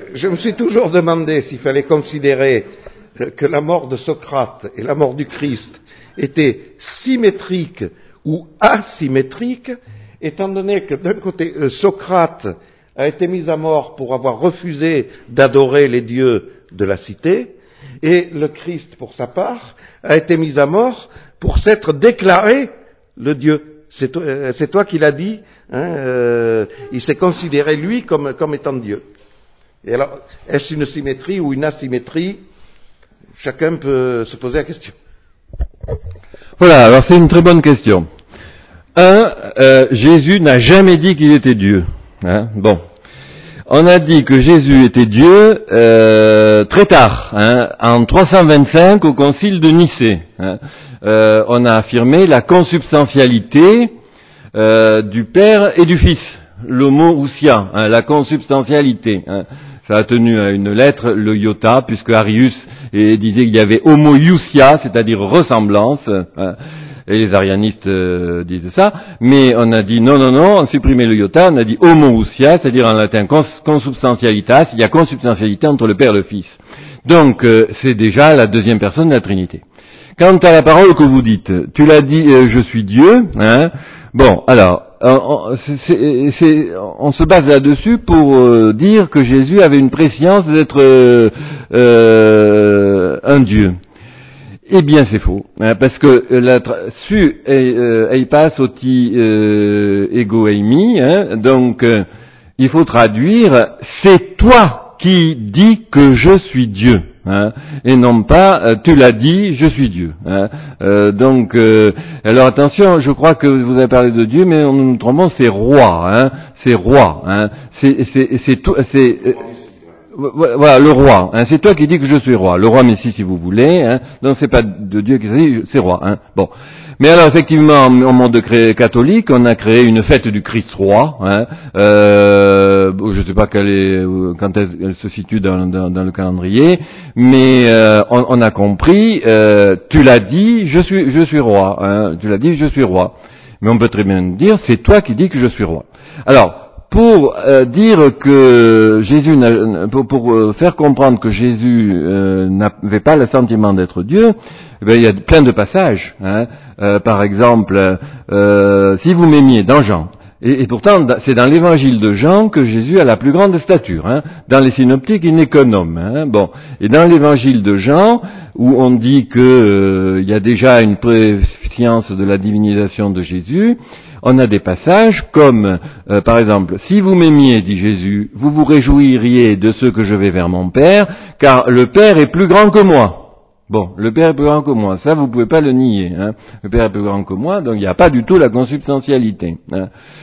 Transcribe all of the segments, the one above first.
je me suis toujours demandé s'il fallait considérer que la mort de Socrate et la mort du Christ étaient symétriques ou asymétriques, étant donné que d'un côté, Socrate a été mis à mort pour avoir refusé d'adorer les dieux de la cité, et le Christ, pour sa part, a été mis à mort pour s'être déclaré le Dieu. C'est toi qui l'as dit, hein, il s'est considéré lui comme étant Dieu. Et alors, est-ce une symétrie ou une asymétrie? Chacun peut se poser la question. Voilà, alors c'est une très bonne question. Jésus n'a jamais dit qu'il était Dieu. Hein, bon. On a dit que Jésus était Dieu très tard, hein, en 325 au concile de Nicée. Hein. On a affirmé la consubstantialité du Père et du Fils, l'homoousia, hein, la consubstantialité. Hein. Ça a tenu à une lettre, le iota, puisque Arius disait qu'il y avait homoiousia, c'est-à-dire ressemblance. Hein. Et les arianistes disent ça, mais on a dit non, on supprimait le iota, on a dit homoousia, c'est-à-dire en latin consubstantialitas, il y a consubstantialité entre le Père et le Fils. Donc c'est déjà la deuxième personne de la Trinité. Quant à la parole que vous dites, tu l'as dit, je suis Dieu, hein. Bon, alors, on se base là-dessus pour dire que Jésus avait une prescience d'être un Dieu. Eh bien, c'est faux, hein, parce que su eipas oti ego eimi, hein, donc il faut traduire c'est toi qui dis que je suis Dieu, hein, et non pas tu l'as dit, je suis Dieu. Hein, donc, alors attention, je crois que vous avez parlé de Dieu, mais nous nous trompons, c'est roi, hein, c'est roi, hein, voilà, le roi, hein, c'est toi qui dis que je suis roi, le roi Messie si vous voulez, hein, donc c'est pas de Dieu qui s'agit, c'est roi, hein, bon. Mais alors effectivement, au monde catholique, on a créé une fête du Christ roi, hein, je sais pas quand elle se situe dans le calendrier, mais on a compris, tu l'as dit, je suis roi, hein, tu l'as dit, je suis roi. Mais on peut très bien dire, c'est toi qui dis que je suis roi. Alors, pour dire que Jésus, pour faire comprendre que Jésus n'avait pas le sentiment d'être Dieu, eh bien, il y a plein de passages. Hein. Par exemple, si vous m'aimiez dans Jean, et pourtant c'est dans l'évangile de Jean que Jésus a la plus grande stature. Hein. Dans les synoptiques, il n'est qu'un homme. Hein. Bon, et dans l'évangile de Jean, où on dit que il y a déjà une préscience de la divinisation de Jésus. On a des passages comme, par exemple, « Si vous m'aimiez, dit Jésus, vous vous réjouiriez de ce que je vais vers mon Père, car le Père est plus grand que moi. » Bon, le Père est plus grand que moi, ça vous pouvez pas le nier. Hein. Le Père est plus grand que moi, donc il n'y a pas du tout la consubstantialité. Hein.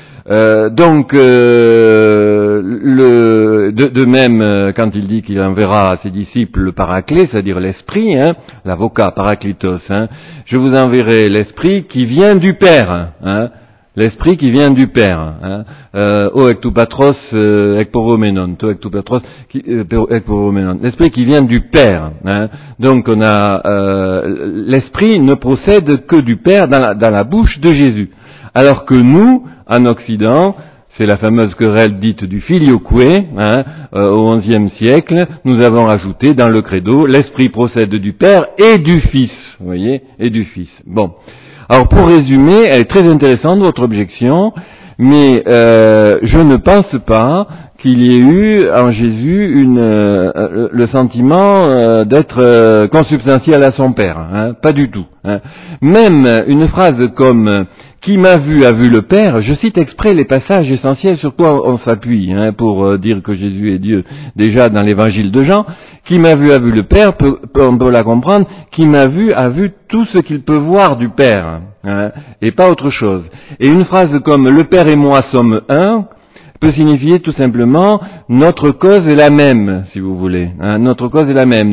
De même, quand il dit qu'il enverra à ses disciples le paraclet, c'est-à-dire l'esprit, hein, l'avocat, parakletos, hein, je vous enverrai l'esprit qui vient du Père, hein, l'esprit qui vient du Père, hein, o ek tu patros ek poromenon, to ek tu patros ek poromenon, l'esprit qui vient du Père, hein. Donc on a l'esprit ne procède que du Père dans la bouche de Jésus, alors que nous, en Occident, c'est la fameuse querelle dite du filioque, hein, au XIe siècle, nous avons ajouté dans le credo, l'esprit procède du Père et du Fils, vous voyez, et du Fils. Bon. Alors pour résumer, elle est très intéressante votre objection, mais je ne pense pas qu'il y ait eu en Jésus le sentiment d'être consubstantiel à son Père, hein, pas du tout. Hein. Même une phrase comme qui m'a vu a vu le Père, je cite exprès les passages essentiels sur quoi on s'appuie, hein, pour dire que Jésus est Dieu. Déjà dans l'évangile de Jean, qui m'a vu a vu le Père, on peut la comprendre, qui m'a vu a vu tout ce qu'il peut voir du Père, hein, et pas autre chose. Et une phrase comme le Père et moi sommes un peut signifier tout simplement notre cause est la même, si vous voulez. Hein, notre cause est la même.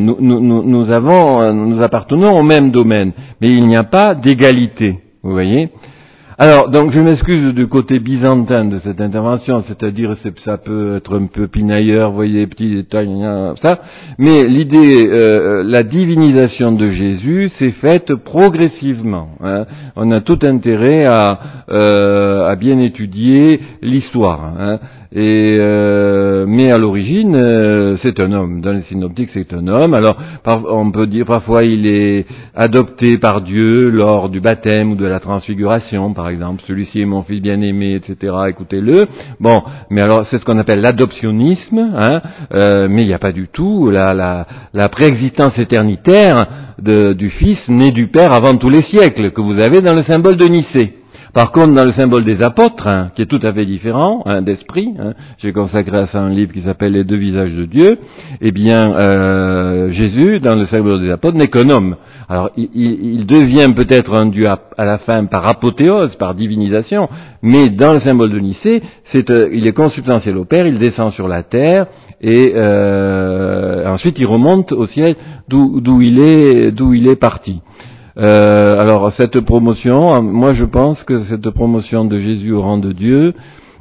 Nous appartenons au même domaine, mais il n'y a pas d'égalité. Vous voyez ? Alors, donc je m'excuse du côté byzantin de cette intervention, c'est-à-dire ça peut être un peu pinailleur, vous voyez, petits détails, ça, mais l'idée, la divinisation de Jésus s'est faite progressivement. Hein. On a tout intérêt à bien étudier l'histoire. Hein. Mais à l'origine, c'est un homme. Dans les synoptiques, c'est un homme. Alors, on peut dire parfois il est adopté par Dieu lors du baptême ou de la transfiguration, par exemple. Celui-ci est mon fils bien-aimé, etc. Écoutez-le. Bon, mais alors c'est ce qu'on appelle l'adoptionnisme. Hein, mais il n'y a pas du tout la préexistence éternitaire du Fils né du Père avant tous les siècles que vous avez dans le symbole de Nicée. Par contre, dans le symbole des apôtres, hein, qui est tout à fait différent d'esprit, hein, j'ai consacré à ça un livre qui s'appelle Les deux visages de Dieu, eh bien, Jésus, dans le symbole des apôtres, n'est qu'un homme. Alors, il devient peut-être un Dieu à la fin par apothéose, par divinisation, mais dans le symbole de Nicée, il est consubstantiel au Père, il descend sur la terre, et ensuite il remonte au ciel d'où il est parti. Alors cette promotion, moi je pense que cette promotion de Jésus au rang de Dieu,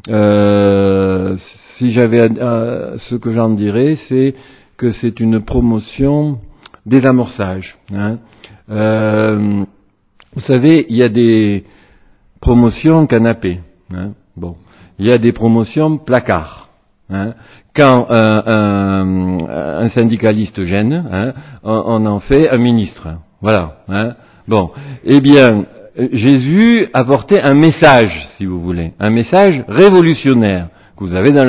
si j'avais ce que j'en dirais, c'est que c'est une promotion désamorçage. Hein. Vous savez, il y a des promotions canapé. Hein. Bon, il y a des promotions placard. Hein. Quand un syndicaliste gêne, hein, on en fait un ministre. Voilà. Hein. Bon, eh bien, Jésus apportait un message, si vous voulez, un message révolutionnaire que vous avez dans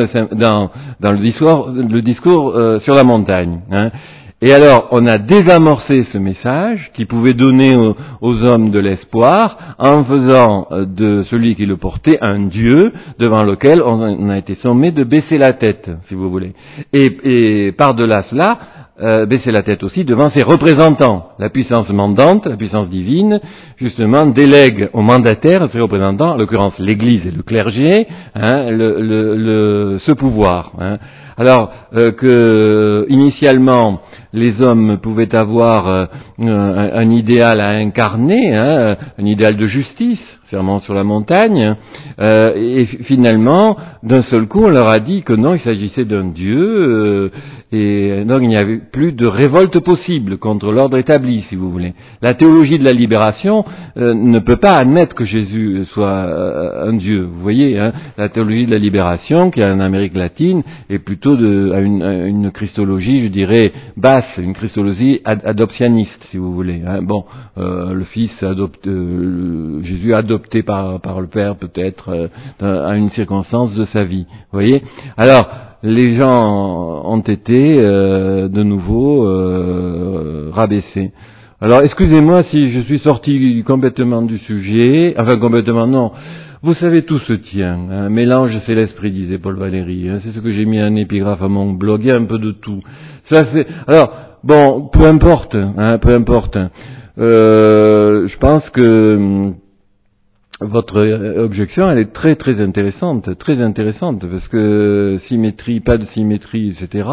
le discours sur la montagne. Hein. Et alors, on a désamorcé ce message qui pouvait donner aux hommes de l'espoir en faisant de celui qui le portait un Dieu devant lequel on a été sommé de baisser la tête, si vous voulez. Et par-delà cela, baisser la tête aussi devant ses représentants. La puissance mandante, la puissance divine, justement, délègue aux mandataires, ses représentants, en l'occurrence l'Église et le clergé, hein, ce pouvoir. Hein. Alors que initialement les hommes pouvaient avoir un idéal à incarner, hein, un idéal de justice, fermant sur la montagne, et finalement, d'un seul coup, on leur a dit que non, il s'agissait d'un Dieu, et donc il n'y avait plus de révolte possible contre l'ordre établi, si vous voulez. La théologie de la libération ne peut pas admettre que Jésus soit un Dieu, vous voyez. Hein, la théologie de la libération, qui est en Amérique latine, est plutôt à une christologie, je dirais, basse, une christologie adoptionniste, si vous voulez. Hein. Bon, le Fils Jésus adopté par le Père, peut-être, à une circonstance de sa vie, vous voyez. Alors, les gens ont été de nouveau rabaissés. Alors, excusez-moi si je suis sorti complètement du sujet, enfin complètement non. Vous savez, tout se tient. Hein. Mélange, c'est l'esprit, disait Paul Valéry. Hein. C'est ce que j'ai mis en épigraphe à mon blog. Il y a un peu de tout. Ça fait. Alors, bon, peu importe. Hein, peu importe. Je pense que votre objection, elle est très très intéressante, parce que symétrie, pas de symétrie, etc.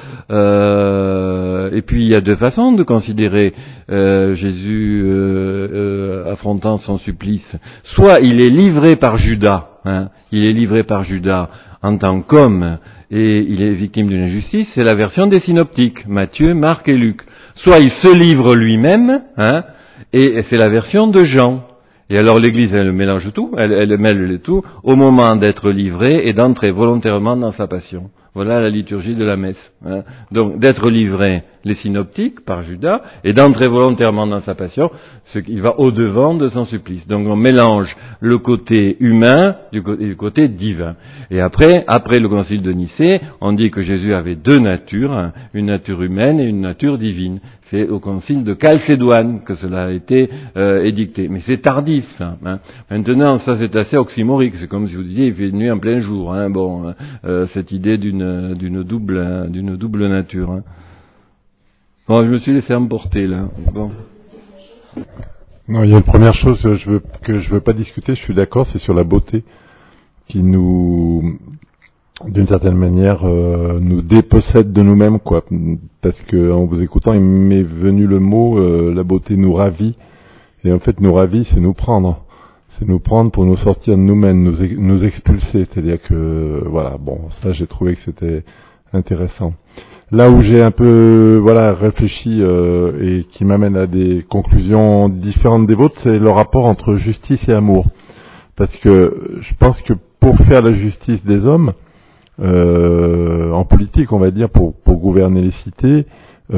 Et puis il y a deux façons de considérer Jésus affrontant son supplice. Soit il est livré par Judas, hein, il est livré par Judas en tant qu'homme, et il est victime d'une injustice. C'est la version des synoptiques, Matthieu, Marc et Luc. Soit il se livre lui-même, hein, et c'est la version de Jean. Et alors l'Église, elle mélange tout, elle mêle le tout, au moment d'être livré et d'entrer volontairement dans sa passion. Voilà la liturgie de la messe. Hein. Donc d'être livré, les synoptiques, par Judas, et d'entrer volontairement dans sa passion, ce qui va au-devant de son supplice. Donc on mélange le côté humain et le côté divin. Et après le concile de Nicée, on dit que Jésus avait deux natures, hein, une nature humaine et une nature divine. C'est au concile de Chalcédoine que cela a été édicté. Mais c'est tardif, ça. Hein. Maintenant, ça c'est assez oxymorique. C'est comme si vous disiez, il fait nuit en plein jour. Hein. Bon, cette idée d'une double nature. Hein. Bon, je me suis laissé emporter là. Bon. Non, il y a une première chose que je veux pas discuter. Je suis d'accord, c'est sur la beauté qui nous, d'une certaine manière, nous dépossède de nous-mêmes, quoi. Parce que en vous écoutant, il m'est venu le mot la beauté nous ravit. Et en fait, nous ravit, c'est nous prendre. c'est nous prendre pour nous sortir de nous-mêmes, nous expulser. C'est-à-dire que, voilà, bon, ça j'ai trouvé que c'était intéressant. Là où j'ai un peu, réfléchi et qui m'amène à des conclusions différentes des vôtres, c'est le rapport entre justice et amour. Parce que je pense que pour faire la justice des hommes, en politique, on va dire, pour gouverner les cités,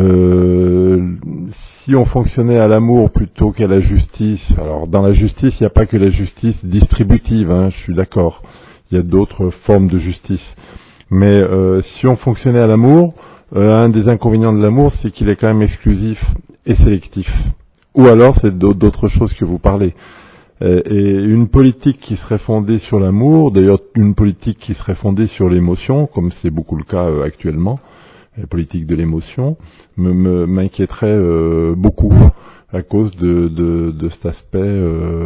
si on fonctionnait à l'amour plutôt qu'à la justice, alors dans la justice, il n'y a pas que la justice distributive, je suis d'accord, il y a d'autres formes de justice. Mais si on fonctionnait à l'amour, un des inconvénients de l'amour, c'est qu'il est quand même exclusif et sélectif. Ou alors, c'est d'autres choses que vous parlez. Et une politique qui serait fondée sur l'amour, d'ailleurs une politique qui serait fondée sur l'émotion, comme c'est beaucoup le cas actuellement, la politique de l'émotion, m'inquiéterait beaucoup à cause de cet aspect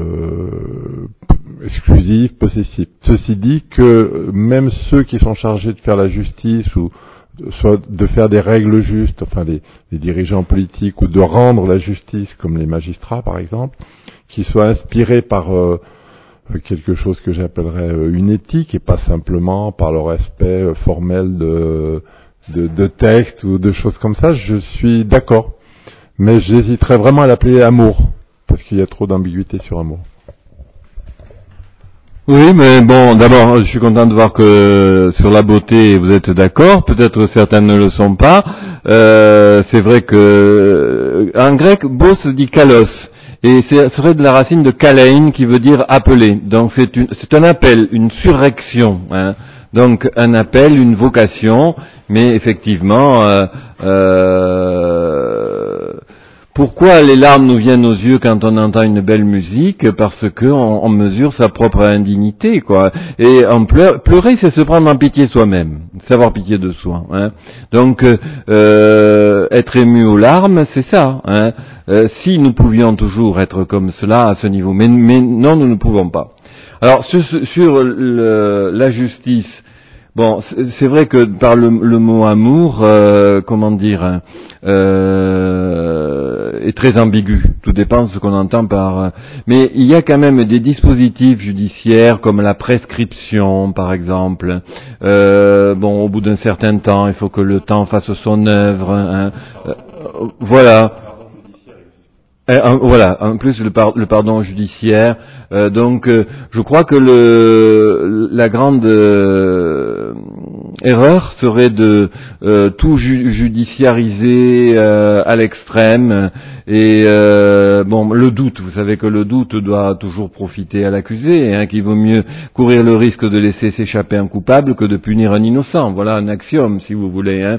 exclusif, possessif. Ceci dit que même ceux qui sont chargés de faire la justice ou soit de faire des règles justes, enfin les dirigeants politiques, ou de rendre la justice, comme les magistrats par exemple, qui soient inspirés par quelque chose que j'appellerais une éthique, et pas simplement par leur aspect formel de texte ou de choses comme ça, je suis d'accord. Mais j'hésiterais vraiment à l'appeler amour, parce qu'il y a trop d'ambiguïté sur amour. Oui, mais bon, d'abord, je suis content de voir que sur la beauté, vous êtes d'accord. Peut-être certains ne le sont pas. C'est vrai que en grec, beau se dit kalos, et ce serait de la racine de kalein qui veut dire appeler. Donc c'est un appel, une surrection. Donc un appel, une vocation, mais effectivement. Pourquoi les larmes nous viennent aux yeux quand on entend une belle musique? Parce que on mesure sa propre indignité, quoi. Et pleurer, c'est se prendre en pitié soi-même, savoir pitié de soi. Donc, être ému aux larmes, c'est ça. Si nous pouvions toujours être comme cela à ce niveau, mais non, nous ne pouvons pas. Alors, sur la justice. Bon, c'est vrai que par le mot amour, est très ambigu. Tout dépend de ce qu'on entend par. Mais il y a quand même des dispositifs judiciaires comme la prescription, par exemple. Au bout d'un certain temps, il faut que le temps fasse son œuvre. Voilà. En plus le pardon judiciaire. Donc, je crois que la grande erreur serait de tout judiciariser à l'extrême. Et le doute, vous savez que le doute doit toujours profiter à l'accusé, qu'il vaut mieux courir le risque de laisser s'échapper un coupable que de punir un innocent. Voilà un axiome, si vous voulez.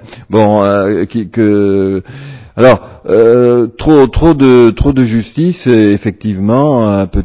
Alors, trop de justice, effectivement, peut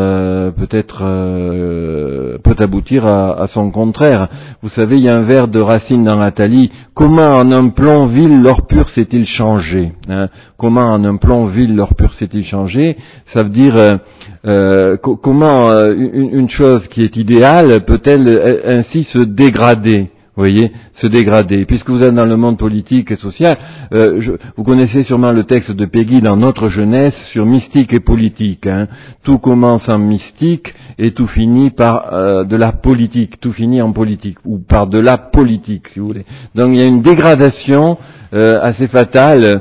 aboutir à son contraire. Vous savez, il y a un vers de Racine dans Athalie. Comment en un plomb vil l'or pur s'est-il changé? Comment en un plomb vil l'or pur s'est-il changé? Ça veut dire comment une chose qui est idéale peut-elle ainsi se dégrader? Vous voyez, se dégrader. Puisque vous êtes dans le monde politique et social, vous connaissez sûrement le texte de Péguy dans Notre jeunesse sur mystique et politique. Tout commence en mystique et tout finit par de la politique. Tout finit en politique ou par de la politique, si vous voulez. Donc il y a une dégradation assez fatale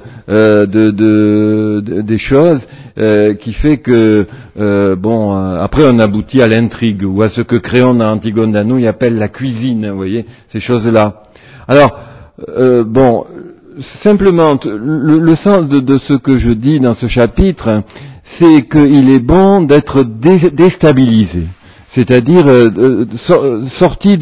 des choses qui fait que après on aboutit à l'intrigue ou à ce que Créon dans Antigone d'Anouilh appelle la cuisine, vous voyez, ces choses-là. Alors simplement le sens de ce que je dis dans ce chapitre, c'est qu'il est bon d'être déstabilisé. C'est-à-dire sorti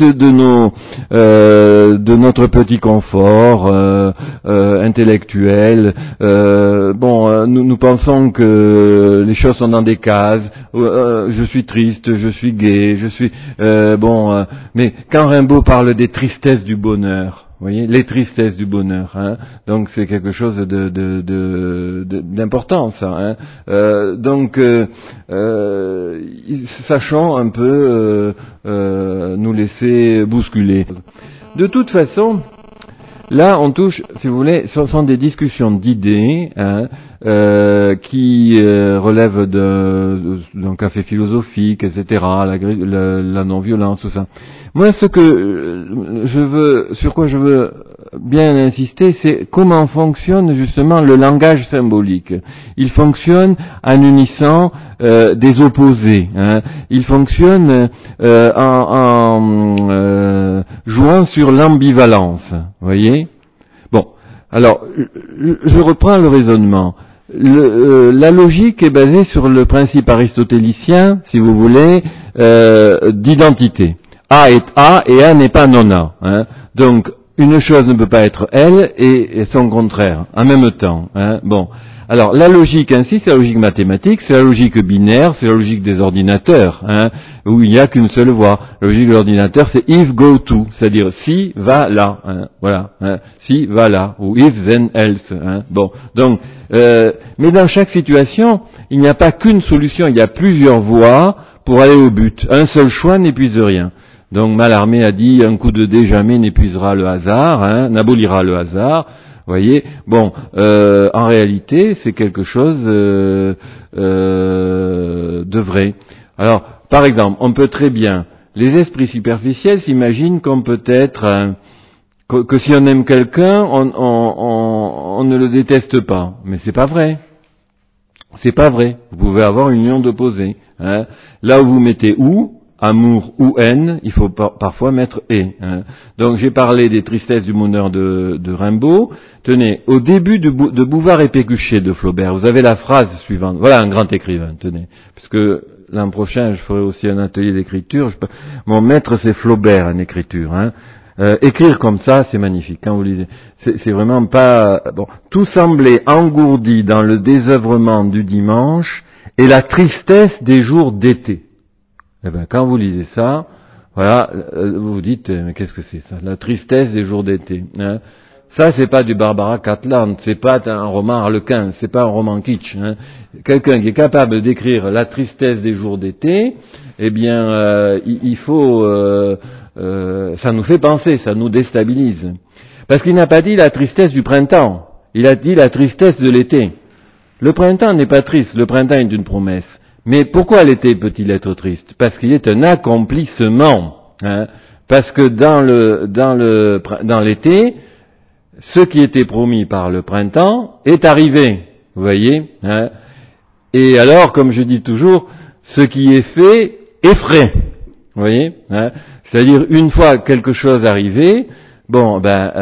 de notre petit confort intellectuel. Nous pensons que les choses sont dans des cases. Je suis triste, je suis gai, mais quand Rimbaud parle des tristesses du bonheur, vous voyez, les tristesses du bonheur, donc c'est quelque chose d'important, ça. Sachons un peu nous laisser bousculer. De toute façon, là on touche, si vous voulez, ce sont des discussions d'idées. qui relève d'un café philosophique, etc., la non-violence, tout ça. Moi, sur quoi je veux bien insister, c'est comment fonctionne justement le langage symbolique. Il fonctionne en unissant des opposés. Hein. Il fonctionne en jouant sur l'ambivalence. Vous voyez ? Bon, alors je reprends le raisonnement. La logique est basée sur le principe aristotélicien, si vous voulez, d'identité. A est A et A n'est pas non A. Hein. Donc, une chose ne peut pas être elle et son contraire, en même temps. Hein. Bon. Alors, la logique ainsi, c'est la logique mathématique, c'est la logique binaire, c'est la logique des ordinateurs, hein, où il n'y a qu'une seule voie. La logique de l'ordinateur, c'est if, go, to, c'est-à-dire si, va, là. Hein. Voilà. Hein. Si, va, là. Ou if, then, else. Hein. Bon. Donc, mais dans chaque situation, il n'y a pas qu'une solution, il y a plusieurs voies pour aller au but. Un seul choix n'épuise rien. Donc Mallarmé a dit un coup de dé jamais n'épuisera le hasard, hein, n'abolira le hasard. Voyez, bon, en réalité, c'est quelque chose de vrai. Alors, par exemple, on peut très bien, les esprits superficiels s'imaginent qu'on peut être, que si on aime quelqu'un, on ne le déteste pas. Mais c'est pas vrai. C'est pas vrai. Vous pouvez avoir une union d'opposés. Hein. Là où vous mettez ou, amour ou haine, il faut parfois mettre et. Hein. Donc j'ai parlé des tristesses du bonheur de Rimbaud. Tenez, au début de Bouvard et Pécuchet de Flaubert, vous avez la phrase suivante. Voilà un grand écrivain, tenez. Puisque l'an prochain, je ferai aussi un atelier d'écriture. Mon maître, c'est Flaubert en écriture. Hein. Écrire comme ça, c'est magnifique. Quand vous lisez, c'est vraiment pas bon. Tout semblait engourdi dans le désœuvrement du dimanche et la tristesse des jours d'été. Eh ben, quand vous lisez ça, voilà, vous vous dites, mais qu'est-ce que c'est ça? La tristesse des jours d'été. Hein. Ça, c'est pas du Barbara Catland, c'est pas un roman harlequin, c'est pas un roman kitsch. Hein. Quelqu'un qui est capable d'écrire la tristesse des jours d'été, eh bien, il faut, ça nous fait penser, ça nous déstabilise. Parce qu'il n'a pas dit la tristesse du printemps, il a dit la tristesse de l'été. Le printemps n'est pas triste, le printemps est une promesse. Mais pourquoi l'été peut-il être triste? Parce qu'il est un accomplissement. Hein. Parce que dans l'été, ce qui était promis par le printemps est arrivé. Vous voyez? Hein. Et alors, comme je dis toujours, ce qui est fait effraie. Vous voyez? Hein. C'est-à-dire, une fois quelque chose arrivé, bon,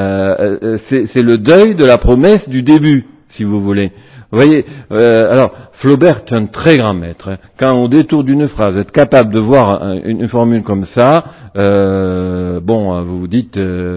c'est le deuil de la promesse du début, si vous voulez. Vous voyez, alors, Flaubert est un très grand maître. Hein. Quand au détour d'une phrase, vous êtes capable de voir une formule comme ça, vous vous dites,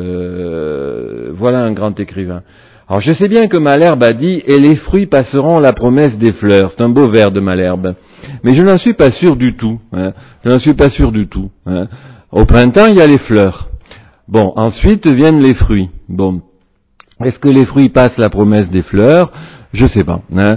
voilà un grand écrivain. Alors, je sais bien que Malherbe a dit « Et les fruits passeront la promesse des fleurs ». C'est un beau vers de Malherbe. Mais je n'en suis pas sûr du tout. Hein. Je n'en suis pas sûr du tout. Hein. Au printemps, il y a les fleurs. Bon, ensuite viennent les fruits. Bon, est-ce que les fruits passent la promesse des fleurs ? Je sais pas. Hein.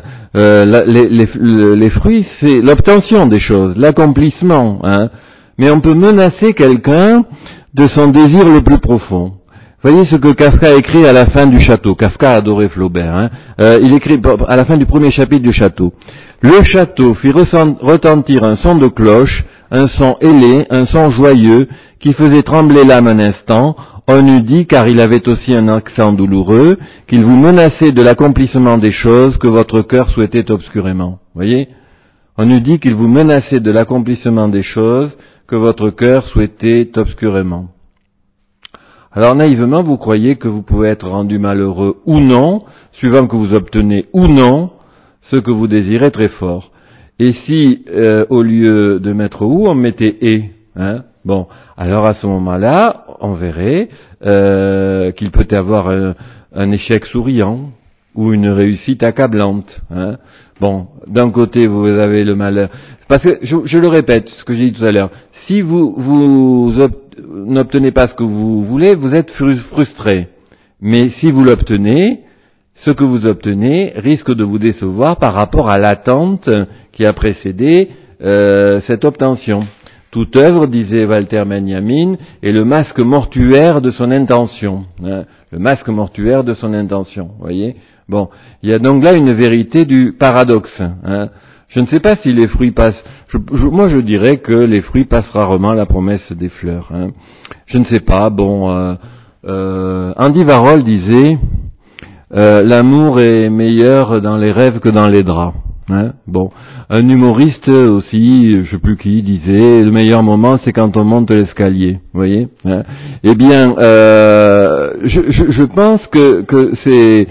Les fruits, c'est l'obtention des choses, l'accomplissement. Hein. Mais on peut menacer quelqu'un de son désir le plus profond. Voyez ce que Kafka écrit à la fin du Château. Kafka adorait Flaubert. Hein. Il écrit à la fin du premier chapitre du Château. Le château fit retentir un son de cloche, un son ailé, un son joyeux, qui faisait trembler l'âme un instant. On eût dit, car il avait aussi un accent douloureux, qu'il vous menaçait de l'accomplissement des choses que votre cœur souhaitait obscurément. Voyez ? On eût dit qu'il vous menaçait de l'accomplissement des choses que votre cœur souhaitait obscurément. Alors naïvement, vous croyez que vous pouvez être rendu malheureux ou non, suivant que vous obtenez ou non ce que vous désirez très fort. Et si, au lieu de mettre ou, on mettait et, hein, bon, alors à ce moment-là, on verrait qu'il peut y avoir un échec souriant ou une réussite accablante. Hein. Bon, d'un côté, vous avez le malheur. Parce que, je le répète, ce que j'ai dit tout à l'heure, si vous n'obtenez pas ce que vous voulez, vous êtes frustré. Mais si vous l'obtenez, ce que vous obtenez risque de vous décevoir par rapport à l'attente qui a précédé cette obtention. Toute œuvre, disait Walter Benjamin, est le masque mortuaire de son intention. Hein, le masque mortuaire de son intention, voyez. Bon, il y a donc là une vérité du paradoxe. Hein. Je ne sais pas si les fruits passent. Moi, je dirais que les fruits passent rarement la promesse des fleurs. Hein. Je ne sais pas. Bon, Andy Warhol disait l'amour est meilleur dans les rêves que dans les draps. Hein. Bon, un humoriste aussi, je sais plus qui, disait le meilleur moment c'est quand on monte l'escalier. Vous voyez. Hein. Eh bien, je pense que c'est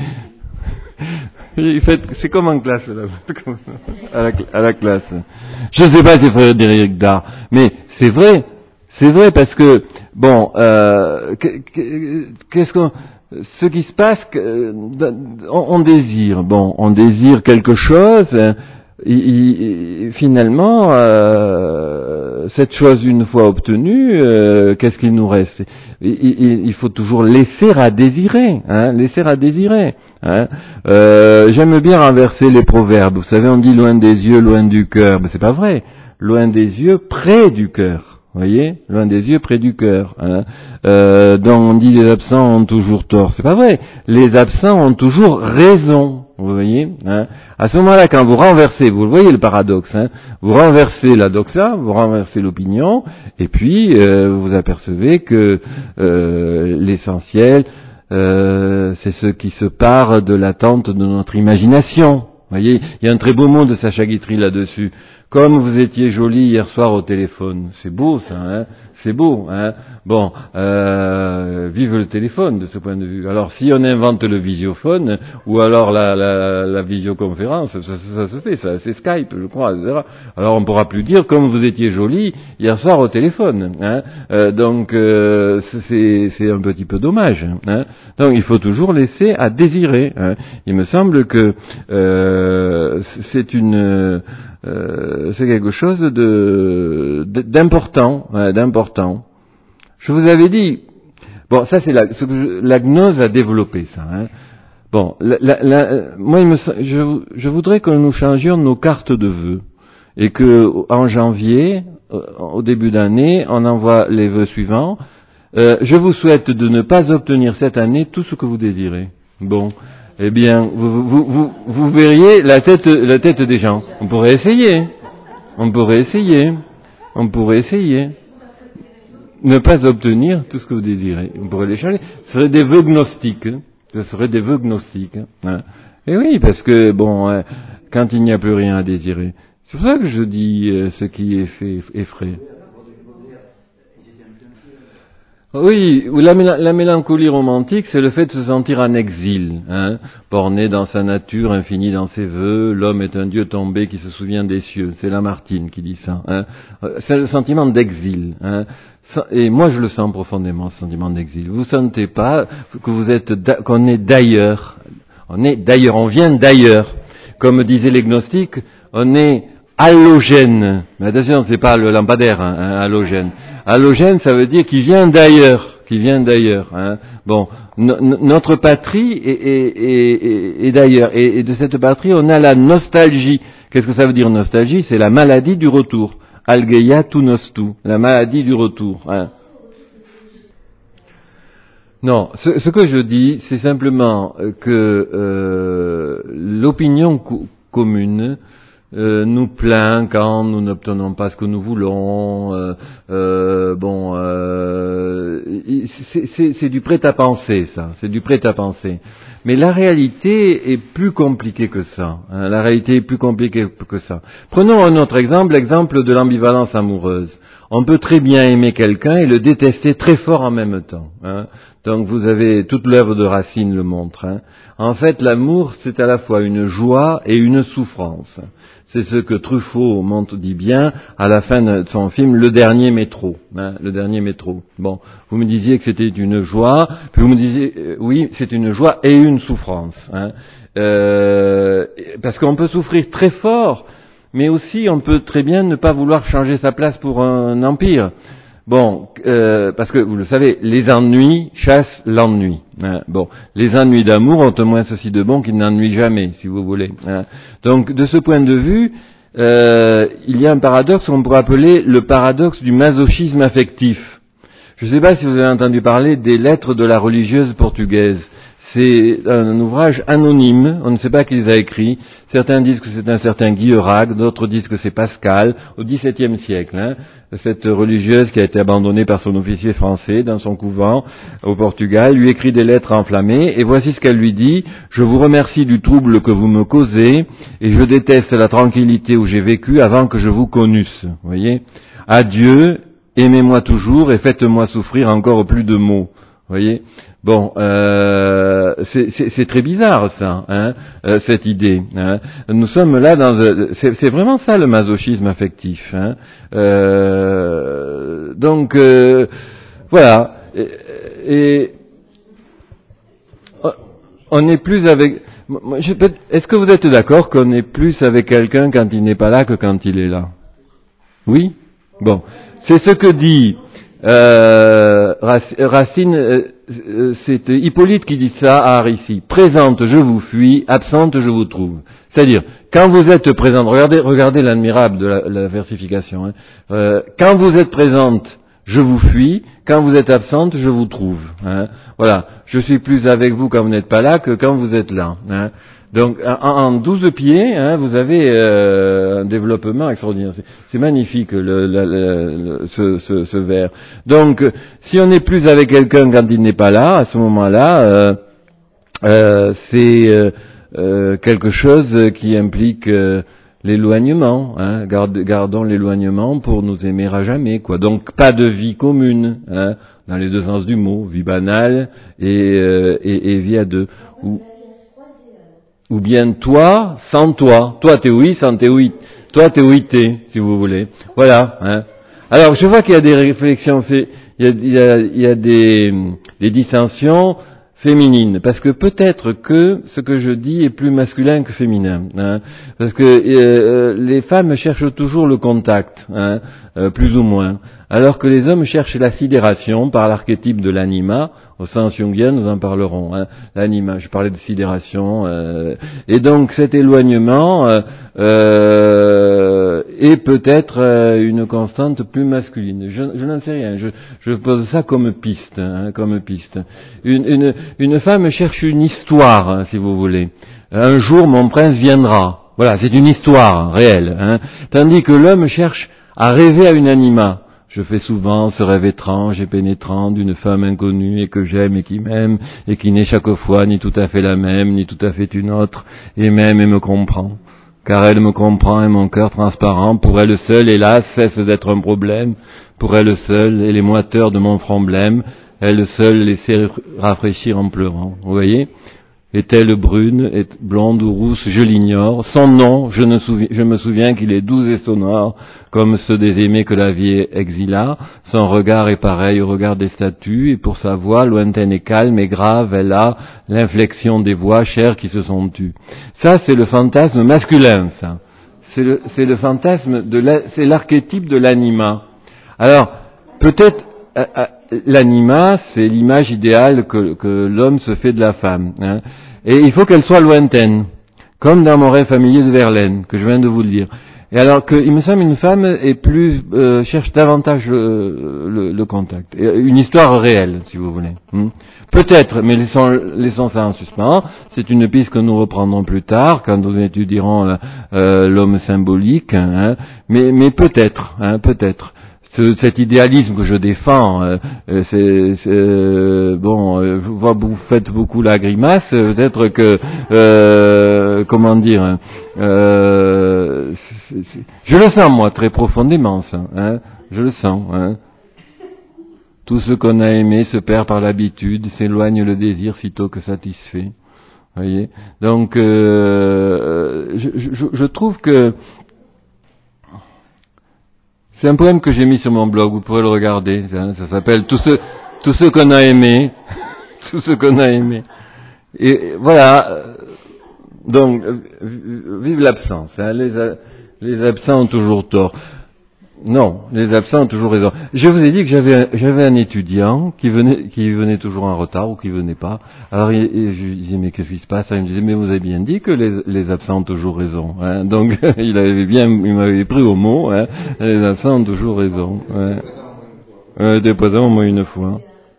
c'est comme en classe, là, à la classe. Je ne sais pas si Frédéric Dard, mais c'est vrai parce que, bon, ce qui se passe, on désire quelque chose, finalement, cette chose une fois obtenue, qu'est-ce qu'il nous reste? Il faut toujours laisser à désirer, hein, hein. J'aime bien renverser les proverbes. Vous savez, on dit loin des yeux, loin du cœur. Mais c'est pas vrai. Loin des yeux, près du cœur. Vous voyez, loin des yeux, près du cœur. Hein. Donc on dit les absents ont toujours tort. C'est pas vrai. Les absents ont toujours raison. Vous voyez, hein. À ce moment-là, quand vous renversez, vous le voyez le paradoxe, hein, vous renversez la doxa, vous renversez l'opinion, et puis vous apercevez que l'essentiel, c'est ce qui se part de l'attente de notre imagination. Vous voyez, il y a un très beau mot de Sacha Guitry là-dessus. Comme vous étiez jolie hier soir au téléphone. C'est beau ça, hein. C'est beau, hein. Bon, vive le téléphone de ce point de vue. Alors si on invente le visiophone, ou alors la visioconférence, ça se fait, ça, c'est Skype, je crois, etc. Alors on pourra plus dire comme vous étiez jolie hier soir au téléphone, hein. Donc c'est un petit peu dommage, hein. Donc il faut toujours laisser à désirer, hein. Il me semble que c'est quelque chose d'important, hein, d'important. Je vous avais dit, bon, ça c'est ce que la gnose a développé, ça. Hein. Bon, moi, je voudrais que nous changions nos cartes de vœux et que en janvier, au début d'année, on envoie les vœux suivants. Je vous souhaite de ne pas obtenir cette année tout ce que vous désirez. Bon. Eh bien, vous verriez la tête des gens. On pourrait essayer. Ne pas obtenir tout ce que vous désirez. On pourrait les changer. Ce serait des vœux gnostiques. Hein. Et oui, parce que, bon, quand il n'y a plus rien à désirer. C'est pour ça que je dis ce qui est fait effraie. Oui, la mélancolie romantique, c'est le fait de se sentir en exil, hein, borné dans sa nature, infini dans ses vœux. L'homme est un dieu tombé qui se souvient des cieux. C'est Lamartine qui dit ça. Hein. C'est le sentiment d'exil. Hein. Et moi, je le sens profondément, ce sentiment d'exil. Vous sentez pas que qu'on est d'ailleurs. On vient d'ailleurs. Comme disaient les gnostiques, on est halogène. Mais attention, c'est pas le lampadaire, hein, halogène. Halogène, ça veut dire qui vient d'ailleurs. Hein. Bon, notre patrie est d'ailleurs. Et de cette patrie, on a la nostalgie. Qu'est-ce que ça veut dire nostalgie? C'est la maladie du retour. Algeia tu nostu, la maladie du retour. Hein. Non, ce que je dis, c'est simplement que l'opinion commune nous plaint quand nous n'obtenons pas ce que nous voulons. C'est du prêt-à-penser, ça. C'est du prêt-à-penser. Mais la réalité est plus compliquée que ça. Hein, Prenons un autre exemple, l'exemple de l'ambivalence amoureuse. On peut très bien aimer quelqu'un et le détester très fort en même temps. Hein. Donc vous avez toute l'œuvre de Racine le montre. Hein. En fait, l'amour, c'est à la fois une joie et une souffrance. C'est ce que Truffaut dit bien à la fin de son film Le Dernier Métro. Hein, Le Dernier Métro. Bon, vous me disiez que c'était une joie, puis vous me disiez oui, c'est une joie et une souffrance. Hein, parce qu'on peut souffrir très fort, mais aussi on peut très bien ne pas vouloir changer sa place pour un empire. Bon, parce que vous le savez, les ennuis chassent l'ennui. Hein. Bon, les ennuis d'amour ont au moins ceci de bon qu'ils n'ennuient jamais, si vous voulez. Hein. Donc, de ce point de vue, il y a un paradoxe qu'on pourrait appeler le paradoxe du masochisme affectif. Je ne sais pas si vous avez entendu parler des lettres de la religieuse portugaise. C'est un ouvrage anonyme, on ne sait pas qui les a écrits. Certains disent que c'est un certain Guillerac, d'autres disent que c'est Pascal, au XVIIe siècle. Cette religieuse qui a été abandonnée par son officier français dans son couvent au Portugal, lui écrit des lettres enflammées, et voici ce qu'elle lui dit: « Je vous remercie du trouble que vous me causez, et je déteste la tranquillité où j'ai vécu avant que je vous connusse. » Vous voyez ? Adieu, aimez-moi toujours, et faites-moi souffrir encore plus de maux. Vous voyez ? Bon, c'est très bizarre ça, cette idée. Nous sommes là c'est vraiment ça le masochisme affectif. Donc voilà. Et on n'est plus avec. Est-ce que vous êtes d'accord qu'on est plus avec quelqu'un quand il n'est pas là que quand il est là? Oui. Bon, c'est ce que dit Racine. C'est Hippolyte qui dit ça à Aricie. Présente, je vous fuis, absente, je vous trouve. C'est-à-dire, quand vous êtes présente, regardez l'admirable de la versification. Quand vous êtes présente, je vous fuis. Quand vous êtes absente, je vous trouve. Voilà. Je suis plus avec vous quand vous n'êtes pas là que quand vous êtes là. Donc, en 12 pieds, vous avez un développement extraordinaire. C'est magnifique, ce vers. Donc, si on n'est plus avec quelqu'un quand il n'est pas là, à ce moment-là, c'est quelque chose qui implique l'éloignement. Gardons l'éloignement pour nous aimer à jamais, quoi. Donc, pas de vie commune, dans les deux sens du mot, vie banale et vie à deux. Ou bien toi, sans toi. Toi, t'es oui, sans t'es oui. Toi, t'es oui, t'es, si vous voulez. Voilà. Alors, je vois qu'il y a des réflexions, il y a des dissensions féminines, parce que peut-être que ce que je dis est plus masculin que féminin. Parce que les femmes cherchent toujours le contact, plus ou moins, alors que les hommes cherchent la sidération par l'archétype de l'anima. Au sens jungien, nous en parlerons. L'anima, je parlais de sidération. Et donc cet éloignement est peut-être une constante plus masculine. Je n'en sais rien. Je pose ça comme piste. Comme piste. Une femme cherche une histoire, si vous voulez. Un jour, mon prince viendra. Voilà, c'est une histoire réelle. Tandis que l'homme cherche à rêver à une anima. Je fais souvent ce rêve étrange et pénétrant d'une femme inconnue et que j'aime et qui m'aime et qui n'est chaque fois ni tout à fait la même, ni tout à fait une autre, et m'aime et me comprend. Car elle me comprend et mon cœur transparent, pour elle seule, hélas, cesse d'être un problème. Pour elle seule, et les moiteurs de mon front blême, elle seule laissait rafraîchir en pleurant. Vous voyez ? Est-elle brune, blonde ou rousse, je l'ignore. Son nom, je me souviens qu'il est doux et sonore, comme ceux des aimés que la vie exila. Son regard est pareil au regard des statues, et pour sa voix, lointaine et calme et grave, elle a l'inflexion des voix chères qui se sont tues. Ça, c'est le fantasme masculin, ça. C'est le fantasme c'est l'archétype de l'anima. Alors, peut-être, l'anima, c'est l'image idéale que l'homme se fait de la femme. Et il faut qu'elle soit lointaine, comme dans mon rêve familier de Verlaine, que je viens de vous le dire. Et alors qu'il me semble une femme cherche davantage le contact. Une histoire réelle, si vous voulez. Peut-être, mais laissons ça en suspens. C'est une piste que nous reprendrons plus tard, quand nous étudierons l'homme symbolique. Mais peut-être, peut-être. Cet idéalisme que je défends, bon, je vois vous faites beaucoup la grimace, peut-être que, comment dire, je le sens moi très profondément ça, je le sens. Tout ce qu'on a aimé se perd par l'habitude, s'éloigne le désir sitôt que satisfait. Voyez. Donc, je trouve que c'est un poème que j'ai mis sur mon blog, vous pourrez le regarder, ça s'appelle Tout ce qu'on a aimé, tout ce qu'on a aimé. Et voilà, donc, vive l'absence, les absents ont toujours tort. Non, les absents ont toujours raison. Je vous ai dit que j'avais un étudiant qui venait toujours en retard ou qui venait pas. Alors je lui disais mais qu'est-ce qui se passe? Il me disait mais vous avez bien dit que les absents ont toujours raison. Hein. Donc il m'avait pris au mot. Hein. Les absents ont toujours raison. Ouais. T'es présent au moins une fois.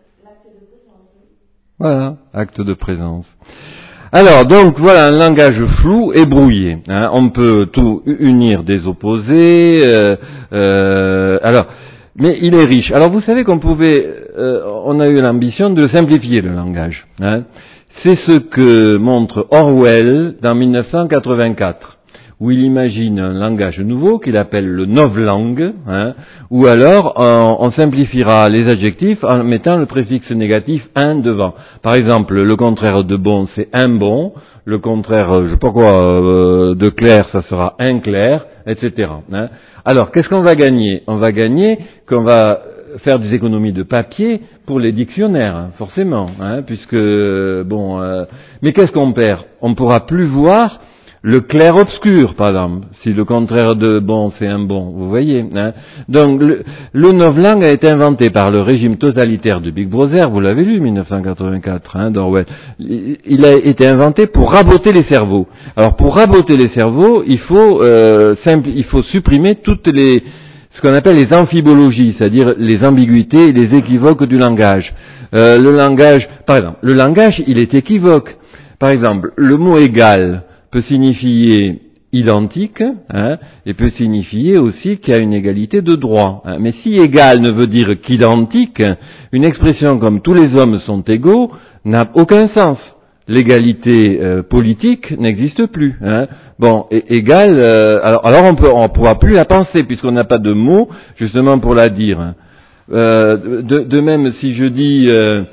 Voilà, acte de présence. Alors, donc, voilà un langage flou et brouillé. Hein. On peut tout unir des opposés. Alors, mais il est riche. Alors, vous savez qu'on on a eu l'ambition de simplifier le langage. Hein. C'est ce que montre Orwell dans 1984. Où il imagine un langage nouveau qu'il appelle le novlangue, hein, ou alors on simplifiera les adjectifs en mettant le préfixe négatif un devant. Par exemple, le contraire de bon, c'est un bon, le contraire, je sais pas quoi, de clair, ça sera un clair, etc. Hein. Alors, qu'est-ce qu'on va gagner? On va gagner qu'on va faire des économies de papier pour les dictionnaires, hein, forcément, hein, puisque, mais qu'est-ce qu'on perd? On ne pourra plus voir le clair-obscur, par exemple, si le contraire de bon, c'est un bon, vous voyez. Hein. Donc, le novlangue a été inventé par le régime totalitaire de Big Brother, vous l'avez lu, 1984, hein, d'Orwell. Il a été inventé pour raboter les cerveaux. Alors, pour raboter les cerveaux, il faut supprimer ce qu'on appelle les amphibologies, c'est-à-dire les ambiguïtés et les équivoques du langage. Le langage, il est équivoque. Par exemple, le mot égal peut signifier identique, hein, et peut signifier aussi qu'il y a une égalité de droit. Hein. Mais si égal ne veut dire qu'identique, une expression comme tous les hommes sont égaux n'a aucun sens. L'égalité politique n'existe plus. Hein. Bon, égal, alors on pourra plus la penser puisqu'on n'a pas de mots justement pour la dire. Hein. De même, si je dis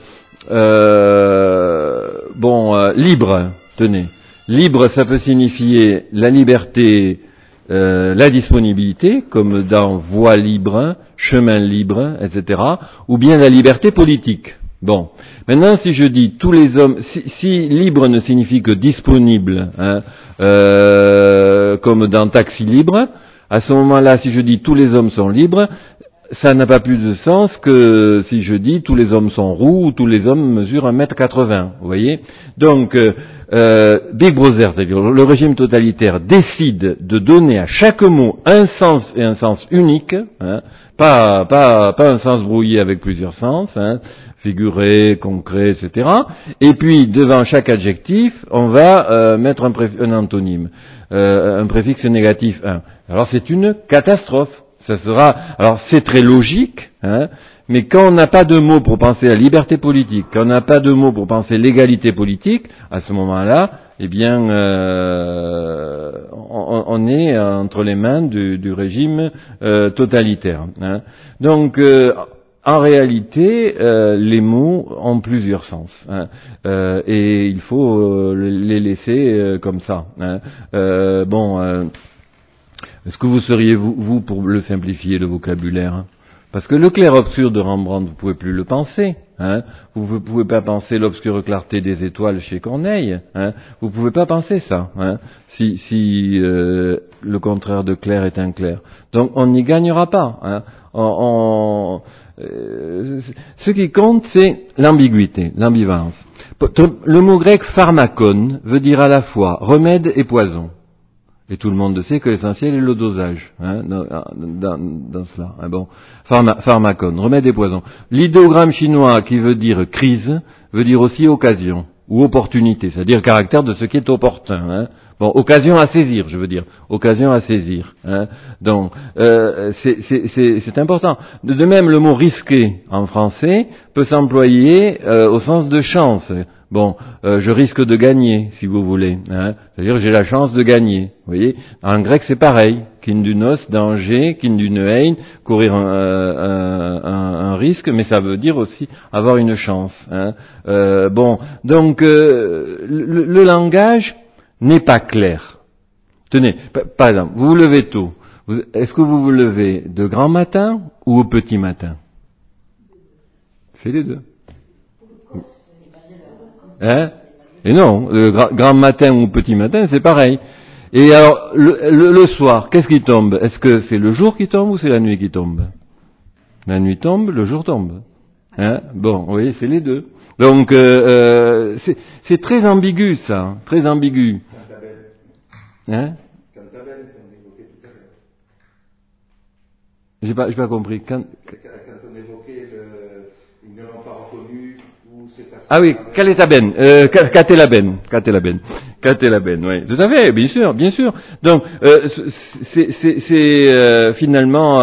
libre, tenez. Libre, ça peut signifier la liberté, la disponibilité, comme dans voie libre, chemin libre, etc., ou bien la liberté politique. Bon. Maintenant, si je dis tous les hommes, si libre ne signifie que disponible, hein, comme dans taxi libre, à ce moment-là, si je dis tous les hommes sont libres, ça n'a pas plus de sens que si je dis tous les hommes sont roux ou tous les hommes mesurent 1m80, vous voyez. Donc, Big Brother, c'est-à-dire le régime totalitaire, décide de donner à chaque mot un sens et un sens unique, hein, pas un sens brouillé avec plusieurs sens, hein, figuré, concret, etc. Et puis, devant chaque adjectif, on va mettre un antonyme, un préfixe négatif 1. Alors, c'est une catastrophe. Alors c'est très logique, hein, mais quand on n'a pas de mots pour penser la liberté politique, quand on n'a pas de mots pour penser l'égalité politique, à ce moment-là, eh bien, on est entre les mains du régime totalitaire. Hein. Donc, en réalité, les mots ont plusieurs sens, hein, et il faut les laisser comme ça. Hein. Est-ce que vous seriez, vous, pour le simplifier, le vocabulaire, hein? Parce que le clair-obscur de Rembrandt, vous pouvez plus le penser. Hein? Vous pouvez pas penser l'obscure clarté des étoiles chez Corneille. Hein? Vous pouvez pas penser ça. Hein? Si le contraire de clair est un clair. Donc on n'y gagnera pas. Hein? Ce qui compte, c'est l'ambiguïté, l'ambivalence. Le mot grec pharmakon veut dire à la fois remède et poison. Et tout le monde sait que l'essentiel est le dosage, hein, dans cela. Hein, bon, pharmakon, remède et poison. L'idéogramme chinois qui veut dire crise veut dire aussi occasion ou opportunité, c'est-à-dire caractère de ce qui est opportun. Hein. Bon, occasion à saisir, je veux dire, occasion à saisir. Hein. Donc, c'est important. De même, le mot risqué en français peut s'employer au sens de chance. Bon, je risque de gagner, si vous voulez. Hein. C'est-à-dire, j'ai la chance de gagner. Vous voyez, en grec, c'est pareil. Kindunos, danger, kindunein, courir un risque, mais ça veut dire aussi avoir une chance. Hein. Donc, le langage n'est pas clair. Tenez, par exemple, vous vous levez tôt. Est-ce que vous vous levez de grand matin ou au petit matin? C'est les deux. Hein? Et non, grand matin ou petit matin, c'est pareil. Et alors, le soir, qu'est-ce qui tombe? Est-ce que c'est le jour qui tombe ou c'est la nuit qui tombe? La nuit tombe, le jour tombe. Hein? Bon, vous voyez, c'est les deux. Donc, c'est très ambigu, ça, très ambigu. Hein? J'ai pas compris. Quand on évoquait ils ne l'ont pas reconnu, ou c'est pas... Ah oui, Kaletaben, Katelaben, oui. Tout à fait, bien sûr. Donc, c'est finalement,